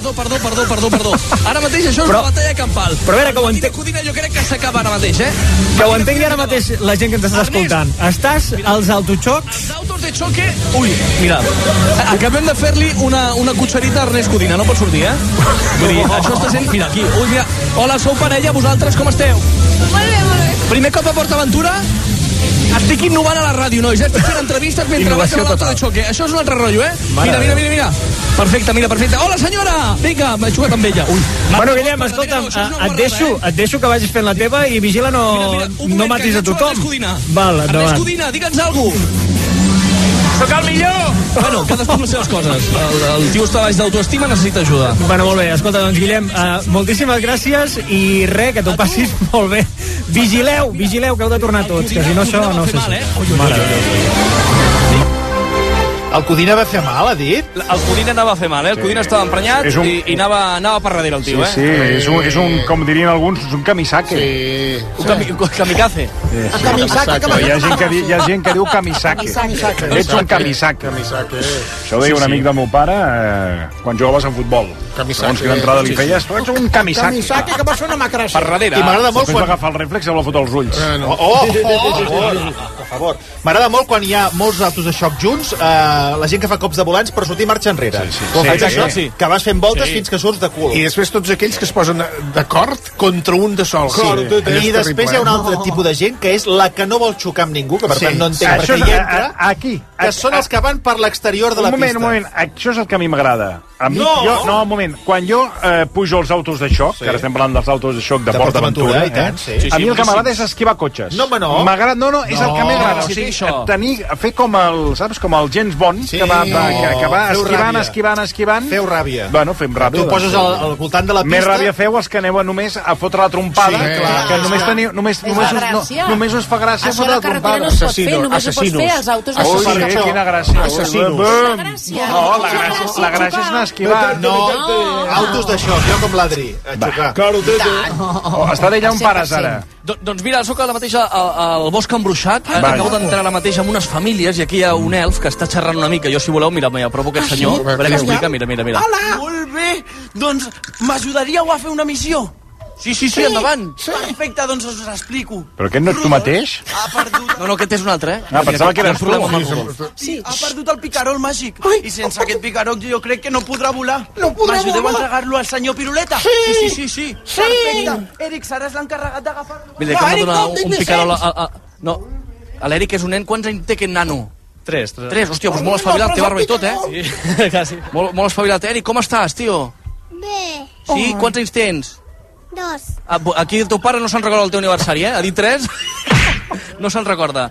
Perdó. Ara mateix això és una batalla campal. Però a veure, que ho entenc... Codina jo crec que s'acaba ara mateix, Que ho entengui ara mateix la gent que ens està escoltant. Estàs als autoxocs... Els autos de xoque... Ui, mira, acabem de fer-li una cotxerita a Ernest Codina, no pot sortir, Vull dir, això està sent... Mira, aquí, ui, mira. Hola, sou parella, vosaltres, com esteu? Molt bé. Primer cop a PortAventura? Estic innovant a la ràdio, nois, estic fent entrevistes mentre vaig a l'auto de xoque. Això és un altre rotllo, Mira. Perfecte. Hola, senyora! Vinga, m'he jugat amb ella. Ui. Bueno, Guillem, escolta'm, et deixo que vagis fent la teva i vigila no matis a tothom. Val, endavant. Ernest Codina, digue'ns alguna cosa. Sóc el millor! Bueno, cadascú amb les seves coses. El tio està baix d'autoestima, necessita ajuda. Bueno, molt bé, escolta, doncs, Guillem, moltíssimes gràcies i que t'ho passis molt bé. Vigileu, que heu de tornar tots, que si no això no sé. El Codina va fer mal, ha dit? El Codina anava a fer mal, El Codina estava emprenyat i anava per darrere el tio, Sí, és un, com dirien alguns, és un kamisake. Un kamikaze. Hi ha gent que diu kamisake. Ets un kamisake. Això ho deia un amic del meu pare quan jugaves a futbol. Segons quina entrada li feies, però ets un kamisake. Kamisake, que va sonar macrassa. Per darrere. I m'agrada molt quan va agafar el reflex i va fotre els ulls. Per favor. M'agrada molt quan hi ha molts autos de xoc junts, la gent que fa cops de volants per sortir marxa enrere. Sí. Que vas fent voltes fins que surts de cul. I després tots aquells que es posen d'acord contra un de sol. I després hi ha un altre tipus de gent que és la que no vol xocar amb ningú, que per tant no entenc per què hi entra. Aquí. Que són els que van per l'exterior de la pista. Un moment. Això és el que a mi m'agrada. No, un moment. Quan jo pujo als autos de xoc, que ara estem parlant dels autos de xoc de PortAventura, a mi el que m'agrada és esquivar cotxes. No, és el que m'agrada. O sigui, fer com el James Bond, que va esquivant. Feu ràbia. Bueno, fem ràbia. Tu poses al voltant de la pista. Més ràbia feu els que aneu només a fotre la trompada, que només us fa gràcia fotre la trompada. Només ho pots fer als autos de xoc. Quina gràcia. La gràcia és anar a esquivar. No, autos de xoc, jo com l'Adri, a xocar. Està d'ella on pares ara? Doncs mira, soc ara mateix al bosc embruixat, acabo d'entrar ara mateix amb unes famílies i aquí hi ha un elf que està xerrant una mica. Jo, si voleu, mira, apropo aquest senyor, a veure què explica, mira. Hola! Molt bé! Doncs m'ajudaríeu a fer una missió? Sí, endavant. Perfecte, doncs us explico. Però aquest no ets tu mateix? Ha perdut... No, aquest és un altre, pensava que eres tu. Sí, ha perdut el picarol màgic. I sense aquest picarol jo crec que no podrà volar. M'ajudeu a entregar-lo al senyor Piruleta? Sí. Perfecte. Eric, seràs l'encarregat d'agafar-lo. Mira, que m'ha donat un picarol... No, l'Eric és un nen. Quants anys té aquest nano? 3. Hòstia, doncs molt espavilat, té barba i tot, Sí, quasi. Molt espavilat. Eric, com estàs, tio? Bé. Sí? Quants anys tens? 2. Aquí el teu pare no se'n recorda el teu aniversari, Ha dit 3? No se'n recorda.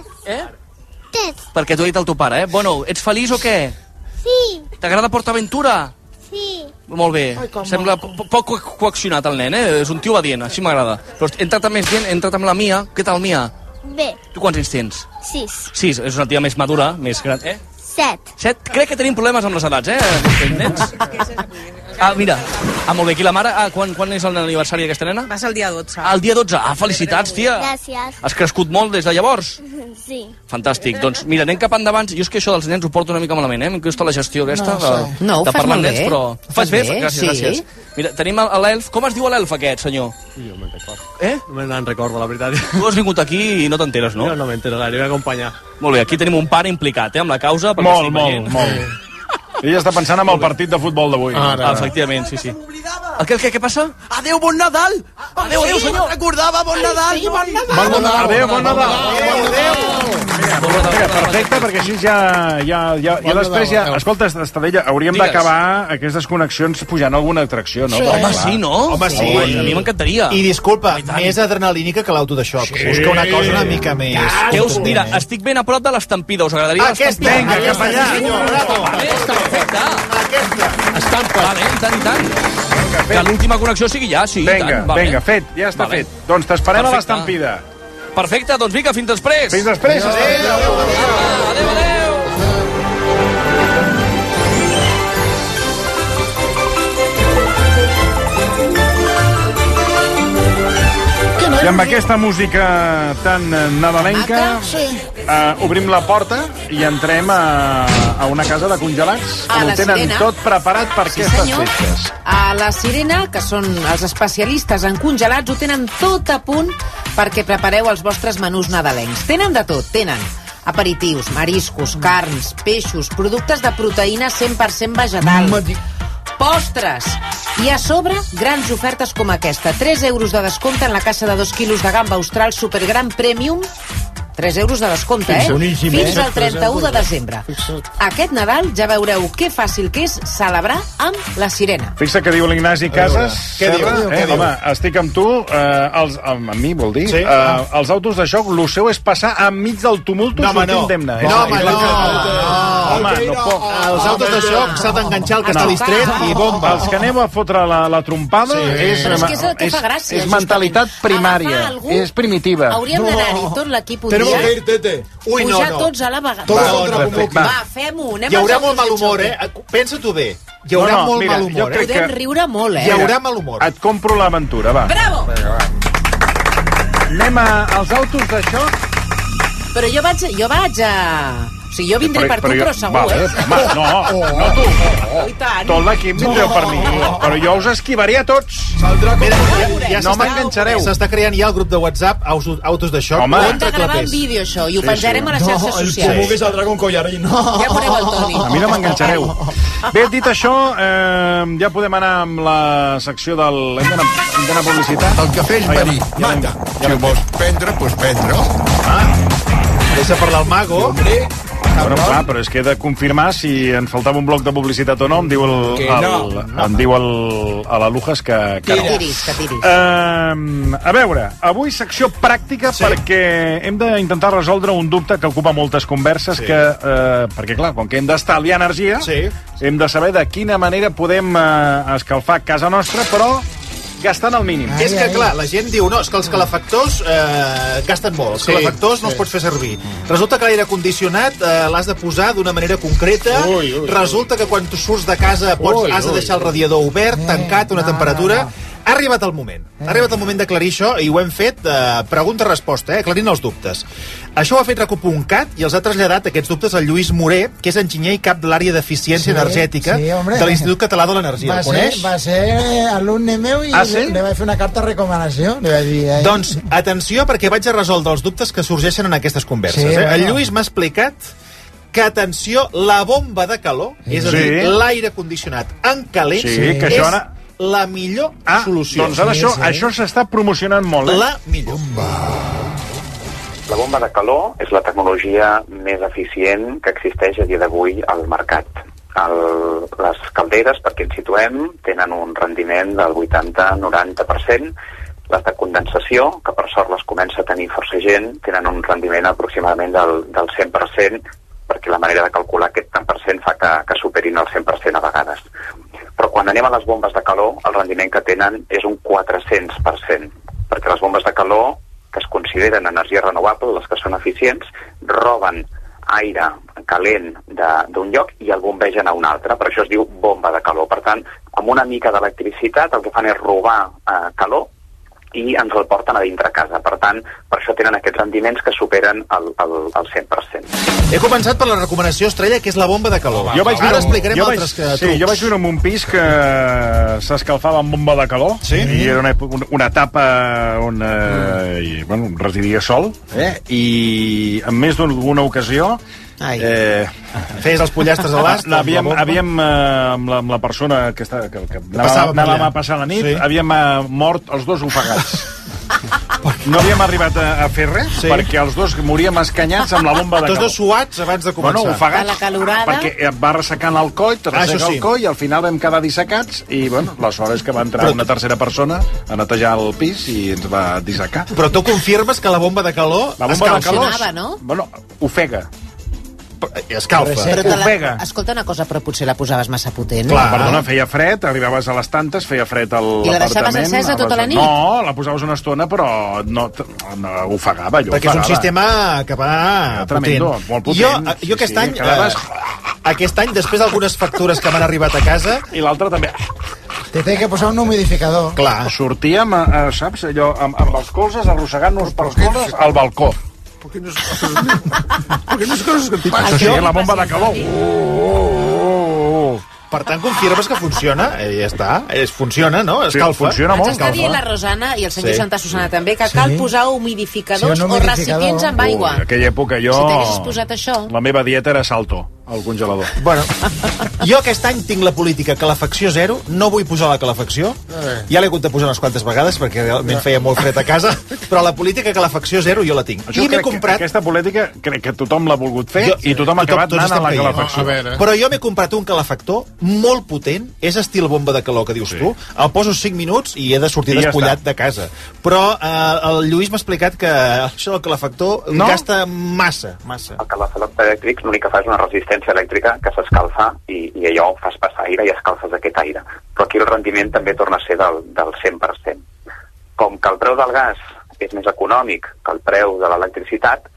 3. Perquè t'ho ha dit el teu pare, Bueno, ets feliç o què? Sí. T'agrada PortAventura? Sí. Molt bé. Sembla poc coaccionat el nen, És un tio obedient, així m'agrada. Però he entrat amb més gent, he entrat amb la Mia. Què tal, Mia? Bé. Tu quants anys tens? 6. 6, és una tia més madura, més gran, 7. Crec que tenim problemes amb les edats, nens? Mira. Molt bé, aquí la mare. Quan és l'aniversari d'aquesta nena? Va ser el dia 12. El dia 12. Felicitats, tia. Gràcies. Has crescut molt des de llavors? Sí. Fantàstic. Doncs mira, anem cap endavant. Jo és que això dels nens ho porto una mica malament, Em costa la gestió aquesta No, ho de fas parlar molt amb nens, bé. però... Ho fas bé, Gràcies. Mira, tenim l'elf. Com es diu l'elf aquest, senyor? Jo me'n recordo. No me'n recordo, la veritat. Tu has vingut aquí i no t'enteres, no? Jo no m'entero, li voy a acompanyar. Molt bé, aquí tenim un pare implicat, amb la causa. Molt. Ella està pensant en el partit de futbol d'avui. Efectivament, sí. Què passa? Adéu, bon Nadal! Adéu, senyor! Recordava, bon Nadal! Adéu, bon Nadal! Perfecte, perquè així ja després escolta, Estadella, hauríem d'acabar aquestes connexions pujant a alguna atracció, no? Home, sí, no? Home, sí. A mi m'encantaria. I disculpa, més adrenalínica que l'auto de xoc. Busca una cosa una mica més... Mira, estic ben a prop de l'Estampida. Us agradaria l'Estampida? Vinga, cap allà! Perfecte. Estampa. Vale, tant. Que l'última connexió sigui ja, sí. Vinga, fet, ja està fet. Doncs t'esperem a l'Estampida. Perfecte, doncs vinga, fins després. Fins després. Adéu. I amb aquesta música tan nadalenca obrim la porta i entrem a una casa de congelats on ho tenen tot preparat per aquestes festes. A la Sirena, que són els especialistes en congelats, ho tenen tot a punt perquè prepareu els vostres menús nadalencs. Tenen de tot, tenen aperitius, mariscos, carns, peixos, productes de proteïna 100% vegetal, postres. I a sobre, grans ofertes com aquesta. 3 euros de descompte en la caixa de 2 quilos de gamba austral Supergran Premium. 3 euros de descompte, Fins al 31 de desembre. Aquest Nadal ja veureu que fàcil que és celebrar amb la Sirena. Fixa que diu l'Ignasi Casas. Què diu? Home, estic amb tu, amb mi, vol dir. Els autos de xoc, el seu és passar enmig del tumulto sortint d'emna. Home, no pot. Els autos de xoc s'ha d'enganxar el que està distret i bomba. Els que aneu a fotre la trompada és mentalitat primària, és primitiva. Hauríem d'anar-hi tot l'equip un dia tenemos que ir, Tete. Ui, no, no. Tots a la vegada. Va, fem-ho, anem a... Hi haurà molt mal humor, Pensa-t'ho bé. Hi haurà molt mal humor, Podem riure molt, Hi haurà mal humor. Et compro l'aventura, va. Bravo! Anem als autos de xoc. Però jo vaig a... O sigui, jo vindré per tu, però segur, Home, no tu. Tot l'equip vindreu per mi. Però jo us esquivaria tots. No m'enganxareu. S'està creant ja el grup de WhatsApp Autos de Xoc. Hem de gravar un vídeo, això, i ho penjarem a les xarxes socials. El Pomu que saldrà con collarín. Ja posem el Toni. A mi no m'enganxareu. Bé, dit això, ja podem anar amb la secció del... Hem d'anar a publicitat. El cafè és verí. Manda. Si ho vols prendre, doncs prendre. Deixa parlar el mago. Bueno, clar, però és que he de confirmar si ens faltava un bloc de publicitat o no. Em diu a la Lujas que no. Que tiris. A veure, avui secció pràctica perquè hem d'intentar resoldre un dubte que ocupa moltes converses perquè, clar, com que hem d'estalviar energia, hem de saber de quina manera podem escalfar casa nostra, però gastant el mínim. És que, clar, la gent diu, no, és que els calefactors gasten molt, els calefactors no els pots fer servir. Resulta que l'aire condicionat l'has de posar d'una manera concreta, resulta que quan tu surts de casa has de deixar el radiador obert, tancat, una temperatura... Ha arribat el moment. Ha arribat el moment d'aclarir això i ho hem fet pregunta-resposta, aclarint els dubtes. Això ho ha fet Recu.cat i els ha traslladat aquests dubtes al Lluís Moré, que és enginyer i cap de l'àrea d'eficiència energètica de l'Institut Català de l'Energia. El coneix? Va ser alumne meu i li vaig fer una carta de recomanació. Doncs, atenció, perquè vaig a resoldre els dubtes que sorgeixen en aquestes converses. El Lluís m'ha explicat que, atenció, la bomba de calor, és a dir, l'aire condicionat en calent, és la millor solució. Doncs ara això s'està promocionant molt, La millor. La bomba de calor és la tecnologia més eficient que existeix a dia d'avui al mercat. Les calderes, perquè ens situem, tenen un rendiment del 80-90%. Les de condensació, que per sort les comença a tenir força gent, tenen un rendiment aproximadament del 100%, perquè la manera de calcular aquest tant per cent fa que superin el 100% a vegades. Però quan anem a les bombes de calor, el rendiment que tenen és un 400%, perquè les bombes de calor, que es consideren energia renovable, les que són eficients, roben aire calent d'un lloc i el bombegen a un altre. Per això es diu bomba de calor. Per tant, amb una mica d'electricitat el que fan és robar calor i ens el porten a dintre casa. Per tant, per això tenen aquests rendiments que superen el 100%. He començat per la recomanació estrella, que és la bomba de calor. Ara explicarem altres trucs. Jo vaig viure en un pis que s'escalfava amb bomba de calor, i era una etapa on residia sol, i en més d'una ocasió feies els pollastres a l'ast. Havíem amb la persona que anàvem a passar la nit, havíem mort els dos ofegats. No havíem arribat a fer res, perquè els dos moríem escanyats amb la bomba de calor. Tots dos suats abans de començar. Bueno, ofegats, perquè et va ressecant el coll, el coll, i al final vam quedar dissecats, i la sort és que va entrar una tercera persona a netejar el pis i ens va dissecar. Però tu confirmes que la bomba de calor escalfonava, no? Bueno, ofega. Escalfa. Escolta una cosa, però potser la posaves massa potent. Clar, perdona, feia fred, arribaves a les tantes, feia fred a l'apartament. I la deixaves encesa tota la nit? No, la posaves una estona, però no ofegava. Perquè és un sistema que va potent. Molt potent. Jo aquest any, després d'algunes factures que m'han arribat a casa... I l'altre també... Te té que posar un humidificador. Clar. Sortíem, saps, allò, amb els colzes, arrossegant-nos pels colzes al balcó. Porque no es cosas que te pasan. Això sí, la bomba de calor. Per tant, confirmes que funciona? Ja està. Funciona, no? Escalfa. Funciona molt. Ens està dient la Rosana i el senyor Santa Susana també que cal posar humidificadors o recipients amb aigua. En aquella època jo... Si t'haguessis posat això... La meva dieta era salto al congelador. Bueno, jo aquest any tinc la política calefacció zero, no vull posar la calefacció, ja l'he hagut de posar unes quantes vegades perquè realment feia molt fred a casa, però la política calefacció zero jo la tinc. I m'he comprat... Aquesta política crec que tothom l'ha volgut fer i tothom ha acabat anant a la calefacció. Però jo m'he comprat un calefactor molt potent, és estil bomba de calor que dius tu, el poso 5 minuts i he de sortir despullat de casa. Però el Lluís m'ha explicat que això del calefactor gasta massa. El calefactor elèctric l'únic que fa és una resistència elèctrica que s'escalfa i allò fas passar aire i escalfes aquest aire. Però aquí el rendiment també torna a ser del 100%. Com que el preu del gas és més econòmic que el preu de l'electricitat,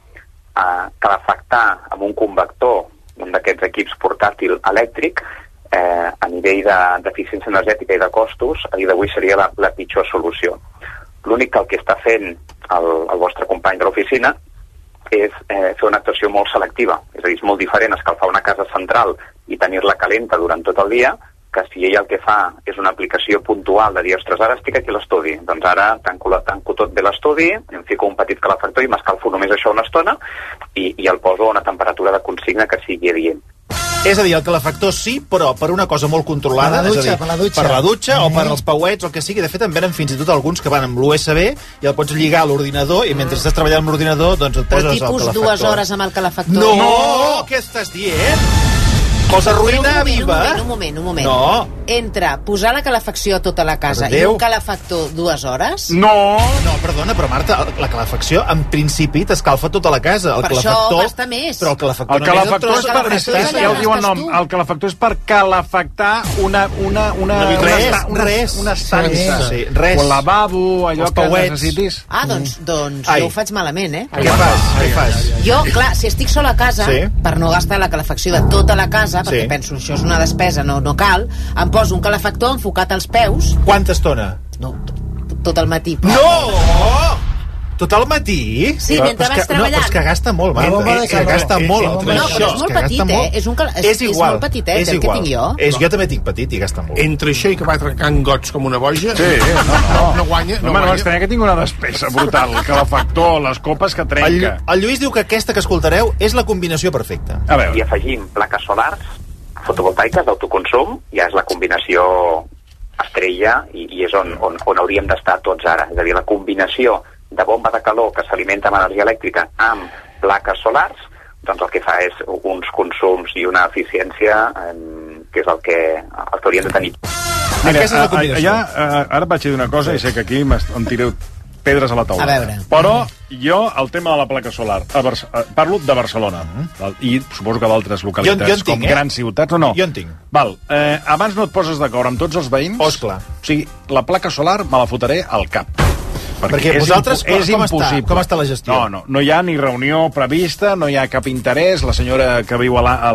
calefactar amb un convector, un d'aquests equips portàtil elèctric, a nivell d'eficiència energètica i de costos, a dia d'avui seria la pitjor solució. L'únic que el que està fent el vostre company de l'oficina és fer una actuació molt selectiva. És a dir, és molt diferent escalfar una casa central i tenir-la calenta durant tot el dia, que si ell el que fa és una aplicació puntual de dir, ostres, ara estic aquí a l'estudi, doncs ara tanco tot bé l'estudi, em fico un petit calefactor i m'escalfo només això una estona i el poso a una temperatura de consigna que sigui adient. És a dir, el calefactor sí, però per una cosa molt controlada, per la dutxa o per els pauets, o el que sigui. De fet, en venen fins i tot alguns que van amb l'USB i el pots lligar a l'ordinador i mentre estàs treballant amb l'ordinador, doncs et poses el calefactor. Però tipus 2 hores amb el calefactor. No! Què estàs dient? Vols arruïnar viva? Un moment. No. Entre posar la calefacció a tota la casa i un calefactor 2 hores... No, perdona, però Marta, la calefacció en principi t'escalfa tota la casa. Per això gasta més. Però el calefactor és per... Ja ho diu el nom. El calefactor és per calefactar una estança. Sí, res. O el lavabo, allò que necessitis. Doncs jo ho faig malament, eh? Què fas? Jo, clar, si estic sola a casa, per no gastar la calefacció de tota la casa, perquè penso, això és una despesa, no cal, em poso un calefactor enfocat als peus. Quanta estona? No, tot el matí. No! Tot el matí? Sí, mentre vas treballant. No, és que gasta molt, Marta. Que gasta molt. No, però és molt petit, eh? És molt petitet, el que tinc jo. Jo també tinc petit i gasta molt. Entre això i que va trencant gots com una boja, no guanya. No m'estranya que tinc una despesa brutal. El calefactor, les copes que trenca. El Lluís diu que aquesta que escoltareu és la combinació perfecta. I afegim plaques solars, fotovoltaiques d'autoconsum, ja és la combinació estrella i és on hauríem d'estar tots ara. És a dir, la combinació de bomba de calor que s'alimenta amb energia elèctrica amb plaques solars, doncs el que fa és uns consums i una eficiència que és el que hauríem de tenir. Mira, ara vaig dir una cosa i sé que aquí em tireu pedres a la taula. A veure. Però jo, el tema de la placa solar, parlo de Barcelona, i suposo que d'altres localitats, com grans ciutats, o no? Jo en tinc. Val, abans no et poses d'acord amb tots els veïns? Clar. O sigui, la placa solar me la fotré al cap. Perquè vosaltres, com està la gestió? No hi ha ni reunió prevista, no hi ha cap interès. La senyora que viu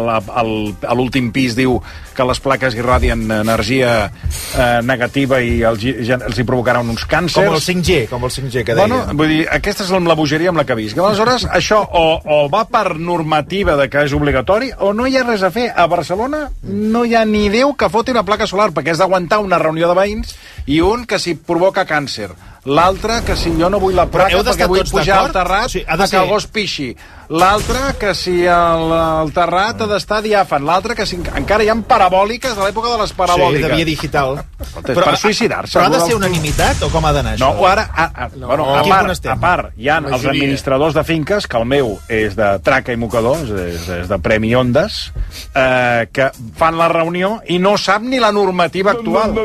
a l'últim pis diu que les plaques irradien energia negativa i els hi provocaran uns càncers. Com el 5G que deia. Vull dir, aquesta és la bogeria amb la que visc. Aleshores, això o va per normativa de que és obligatori o no hi ha res a fer. A Barcelona no hi ha ni Déu que foti una placa solar, perquè has d'aguantar una reunió de veïns i un que si provoca càncer, l'altre que si jo no vull la placa perquè vull pujar al terrat que el gos pixi, l'altre que si el terrat ha d'estar diàfan, l'altre que si encara hi ha parabòliques de l'època de les parabòliques. Sí, de via digital. Per suïcidar-se. Però ha de ser unanimitat o com ha d'anar això? No, ara, a part, hi ha els administradors de finques, que el meu és de traca i mocador, és de Premi Ondas, que fan la reunió i no sap ni la normativa actual.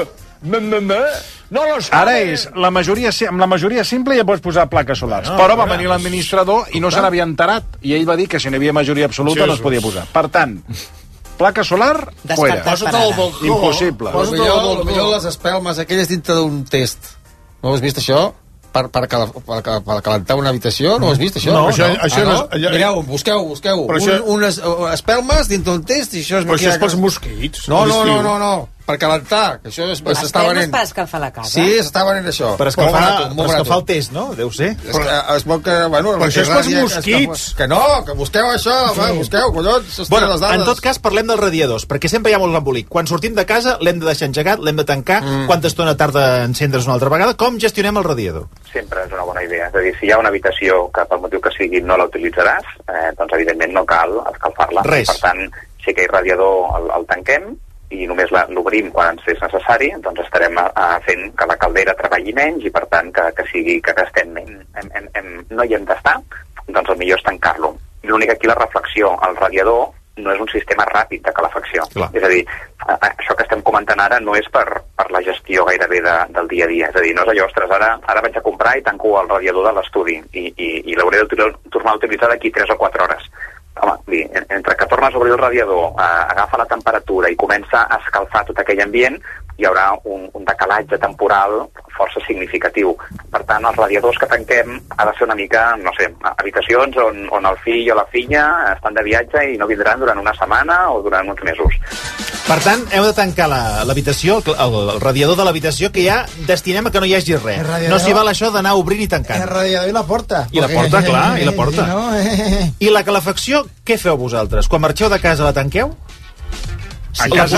No lo sabe. Ara és, amb la majoria simple ja pots posar plaques solars. Però va venir l'administrador i no se n'havia enterat. I ell va dir que si no hi havia majoria absoluta no es podia posar. Per tant, placa solar, fuera. Posa't al balcó. Impossible. Potser les espelmes aquelles dintre d'un test. No ho has vist, això? Per calentar una habitació? No ho has vist, això? No, això no. Mireu, busqueu. Unes espelmes dintre d'un test i això és... Però això és pels mosquits. No. Per calentar, que això s'està venent. Per escalfar la casa. Sí, s'està venent això. Per escalfar el test, no? Deu ser. Es veu que, bueno... Però això és pels mosquits. Que no, que busqueu això, busqueu, collons. Bueno, en tot cas, parlem dels radiadors, perquè sempre hi ha molt embolic. Quan sortim de casa, l'hem de deixar engegat, l'hem de tancar, quanta estona tarda encendre's una altra vegada, com gestionem el radiador? Sempre és una bona idea. És a dir, si hi ha una habitació que per motiu que sigui no la utilitzaràs, doncs evidentment no cal escalfar-la. Res. Per tant, si aquell radiador el tanquem i només l'obrim quan ens és necessari, doncs estarem fent que la caldera treballi menys i per tant que sigui que gastem menys. No hi hem d'estar, doncs el millor és tancar-lo. L'únic aquí la reflexió, el radiador no és un sistema ràpid de calefacció. Clar. És a dir, això que estem comentant ara no és per la gestió gairebé del dia a dia. És a dir, no és allò, ostres, ara vaig a comprar i tanco el radiador de l'estudi i l'hauré de tornar a utilitzar d'aquí 3 o 4 hores. Home, entre que tornes a obrir el radiador, agafa la temperatura i comença a escalfar tot aquell ambient, hi haurà un decalatge temporal força significatiu. Per tant, els radiadors que tanquem ha de ser una mica, no sé, habitacions on el fill o la filla estan de viatge i no vindran durant una setmana o durant uns mesos. Per tant, heu de tancar l'habitació, el radiador de l'habitació, que ja destinem a que no hi hagi res. No s'hi val això d'anar obrint i tancant. El radiador i la porta. I la porta, clar, i la porta. I la calefacció, què feu vosaltres? Quan marxeu de casa la tanqueu? A casa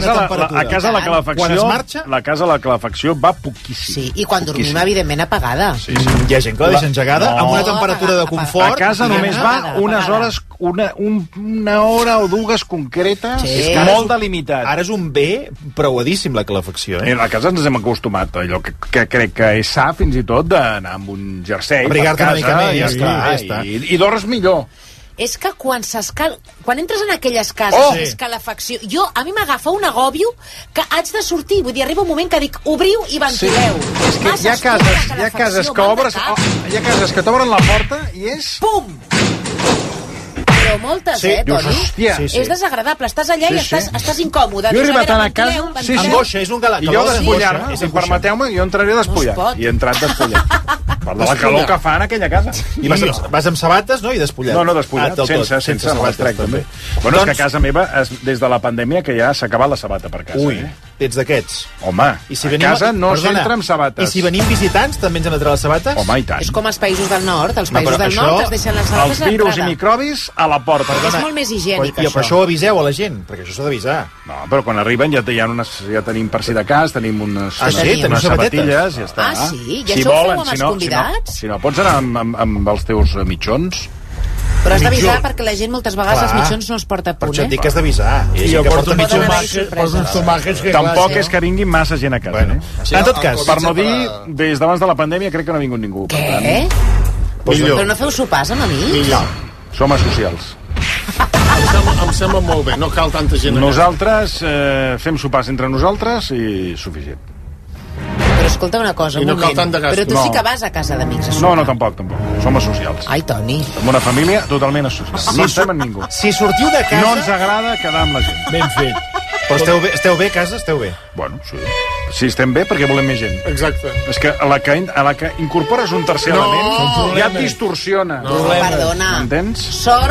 la calefacció va poquíssim. Sí, i quan dormim, evidentment, apagada. Sí. Hi ha gent que la deixa engegada amb una temperatura de confort. A casa només va unes hores, una hora o dues concretes, molt delimitat. Ara és un bé preuadíssim, la calefacció. A casa ens hem acostumat a allò que crec que és sa, fins i tot, d'anar amb un jersei per casa i dors millor. És que quan entres en aquelles cases de calefacció, a mi m'agafa un agòbio que haig de sortir, vull dir, arriba un moment que dic obriu i ventileu. És que hi ha cases que obres, hi ha cases que t'obren la porta i és... Pum! Però moltes, Toni? És desagradable, estàs allà i estàs incòmode. Jo he arribat a casa... Angoixa, és un galat. I jo despullar-me, si permeteu-me, jo entraré despullat. I he entrat despullat. Per la calor que fa en aquella casa. I vas amb sabates, no? I despullat. No, despullat, sense l'estrec, també. Bueno, és que a casa meva, des de la pandèmia, que ja s'ha acabat la sabata per casa. Ui, ets d'aquests. Home, a casa no s'entra amb sabates. I si venim visitants, també ens hem de treure les sabates? Home, i tant. És com els països del nord. Els països del nord es deixen les sabates a l'entrada. Els virus i microbis a la porta. És molt més higiènic, això. I per això ho aviseu a la gent, perquè això s'ha d'avisar. No, però quan arriben ja tenim per si de cas, tenim unes sabatilles, ja està. Ah, sí? I això ho feu amb els convidats? Si no, pots anar amb els teus mitjons. Però has d'avisar perquè la gent moltes vegades els mitjons no es porta a punt, Per això et dic que has d'avisar. I jo porto uns tomàquets que... Tampoc és que vingui massa gent a casa. En tot cas, per no dir, des d'abans de la pandèmia crec que no ha vingut ningú. Què? Però no feu sopars amb amics? Millor. Som asocials. Em sembla molt bé, no cal tanta gent. Nosaltres fem sopars entre nosaltres i suficient. Però escolta una cosa, un moment. Però tu sí que vas a casa d'amics a sopar. No, tampoc. Som asocials. Ai, Toni. Som una família totalment associal. No estem amb ningú. Si sortiu de casa... No ens agrada quedar amb la gent. Ben fet. Però esteu bé a casa? Esteu bé? Bueno, sí. Si estem bé, perquè volem més gent. Exacte. És que a la que incorpores un tercer element, ja et distorsiona. Perdona. M'entens?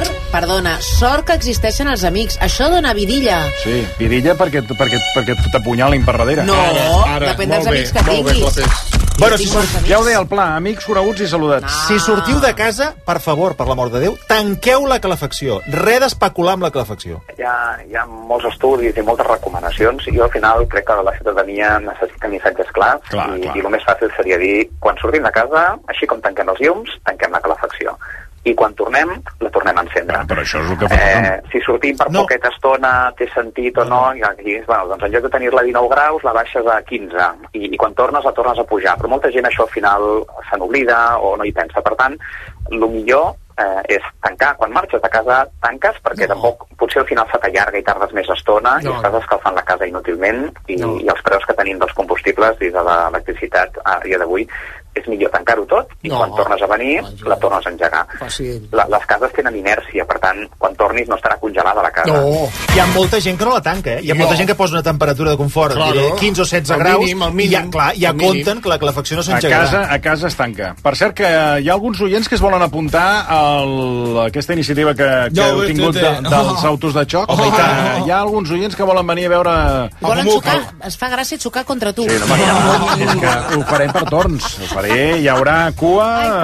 Sort que existeixen els amics. Això dona vidilla. Sí, vidilla perquè t'apunyalin per darrere. No, depèn dels amics que tinguis. Bueno, ja ho deia el pla, amics coneguts i saludats. Si sortiu de casa, per favor, per l'amor de Déu, tanqueu la calefacció. Res d'especular amb la calefacció. Hi ha molts estudis i moltes recomanacions i jo al final crec que la ciutadania necessita missatges clars i el més fàcil seria dir, quan sortim de casa, així com tanquem els llums, tanquem la calefacció. I quan tornem, la tornem a encendre. Però això és el que fa si sortim per poqueta estona, té sentit o no, doncs en lloc de tenir-la a 19 graus, la baixes a 15. I quan tornes, la tornes a pujar. Però molta gent això al final se n'oblida o no hi pensa. Per tant, el millor és tancar. Quan marxes de casa, tanques, perquè tampoc potser al final se t'allarga i tardes més estona i estàs escalfant la casa inútilment i els preus que tenim dels combustibles i de l'electricitat a dia d'avui és millor tancar-ho tot i quan tornes a venir la tornes a engegar. Les cases tenen inèrcia, per tant, quan tornis no estarà congelada la casa. Hi ha molta gent que no la tanca, Hi ha molta gent que posa una temperatura de confort, 15 o 16 graus, i ja compten que la calefacció no s'engegarà. A casa es tanca. Per cert, que hi ha alguns oients que es volen apuntar a aquesta iniciativa que heu tingut dels autos de xoc. Hi ha alguns oients que volen venir a veure... Volen xocar, es fa gràcia xocar contra tu. Sí, és que ho farem per torns. Hi haurà cua...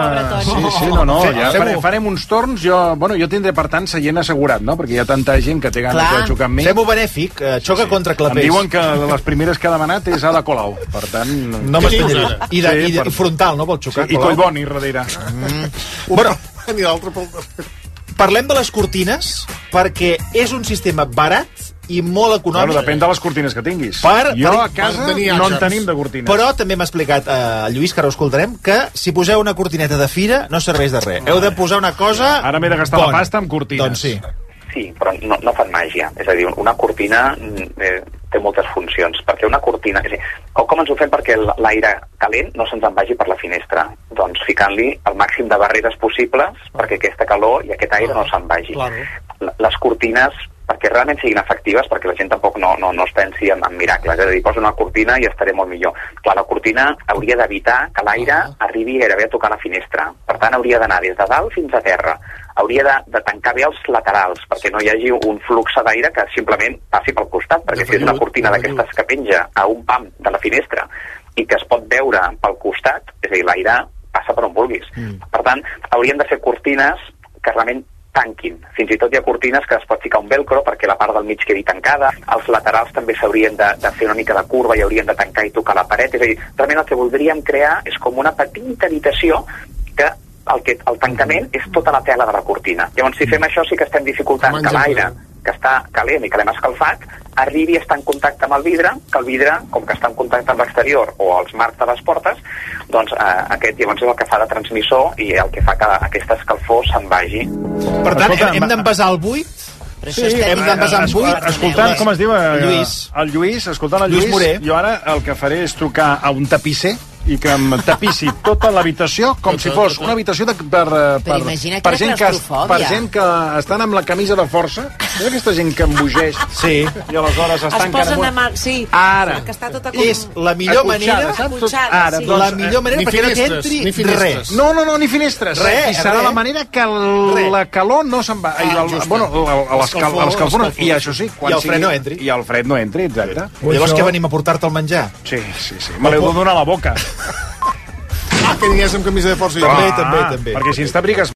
Farem uns torns. Jo tindré, per tant, seient assegurat, no? Perquè hi ha tanta gent que té ganes de xocar amb mi. Fem-ho benèfic, xoca contra clapers. Em diuen que les primeres que ha demanat és Ada Colau. Per tant... No m'estranyaria. I frontal, no? Vol xocar. I Collboni, darrere. Bueno, ni l'altre pel... Parlem de les cortines, perquè és un sistema barat i molt econòmic. Bueno, depèn de les cortines que tinguis. Jo a casa no en tenim de cortines. Però també m'ha explicat Lluís, que ara ho escoltarem, que si poseu una cortineta de fira no serveix de res. Heu de posar una cosa... Ara m'he de gastar la pasta amb cortines. Doncs sí. Sí, però no fan màgia. És a dir, una cortina té moltes funcions. Perquè una cortina... Com ens ho fem perquè l'aire calent no se'ns en vagi per la finestra? Doncs ficant-li el màxim de barreres possibles perquè aquesta calor i aquest aire no se'n vagi. Les cortines perquè realment siguin efectives, perquè la gent tampoc no es pensi en miracles, és a dir, posa una cortina i estaré molt millor. Clar, la cortina hauria d'evitar que l'aire arribi gairebé a tocar la finestra, per tant hauria d'anar des de dalt fins a terra, hauria de tancar bé els laterals, perquè no hi hagi un flux d'aire que simplement passi pel costat, perquè si és una cortina d'aquestes que penja a un pam de la finestra i que es pot veure pel costat, és a dir, l'aire passa per on vulguis. Per tant, haurien de ser cortines que realment tanquin. Fins i tot hi ha cortines que es pot ficar un velcro perquè la part del mig quedi tancada, els laterals també s'haurien de fer una mica de curva i haurien de tancar i tocar la paret, és a dir, realment el que voldríem crear és com una petita habitació que el tancament és tota la tela de la cortina. Llavors, si fem això sí que estem dificultant que l'aire, que està calent i que l'hem escalfat, arribi a estar en contacte amb el vidre, que el vidre, com que està en contacte amb l'exterior o els marcs de les portes, doncs aquest llavors és el que fa de transmissor i el que fa que aquesta escalfor se'n vagi. Per tant, hem d'envasar el buit? Sí, hem d'envasar el buit? Escoltant, com es diu? El Lluís. Escoltant el Lluís Moré. Jo ara el que faré és trucar a un tapisser i que em tapissi tota l'habitació com si fos una habitació per gent que estan amb la camisa de força. És aquesta gent que embogeix i aleshores estan ara que està tota és la millor manera la millor manera perquè no t'entri res. No, ni finestres. I serà la manera que la calor no se'n va. L'escalfor i això sí, i el fred no entri. I el fred no entri, exacte. Llavors què venim a portar-te el menjar? Sí. Me l'heu de donar a la boca. Que digués amb camisa de força. També. Perquè si ens t'abrigues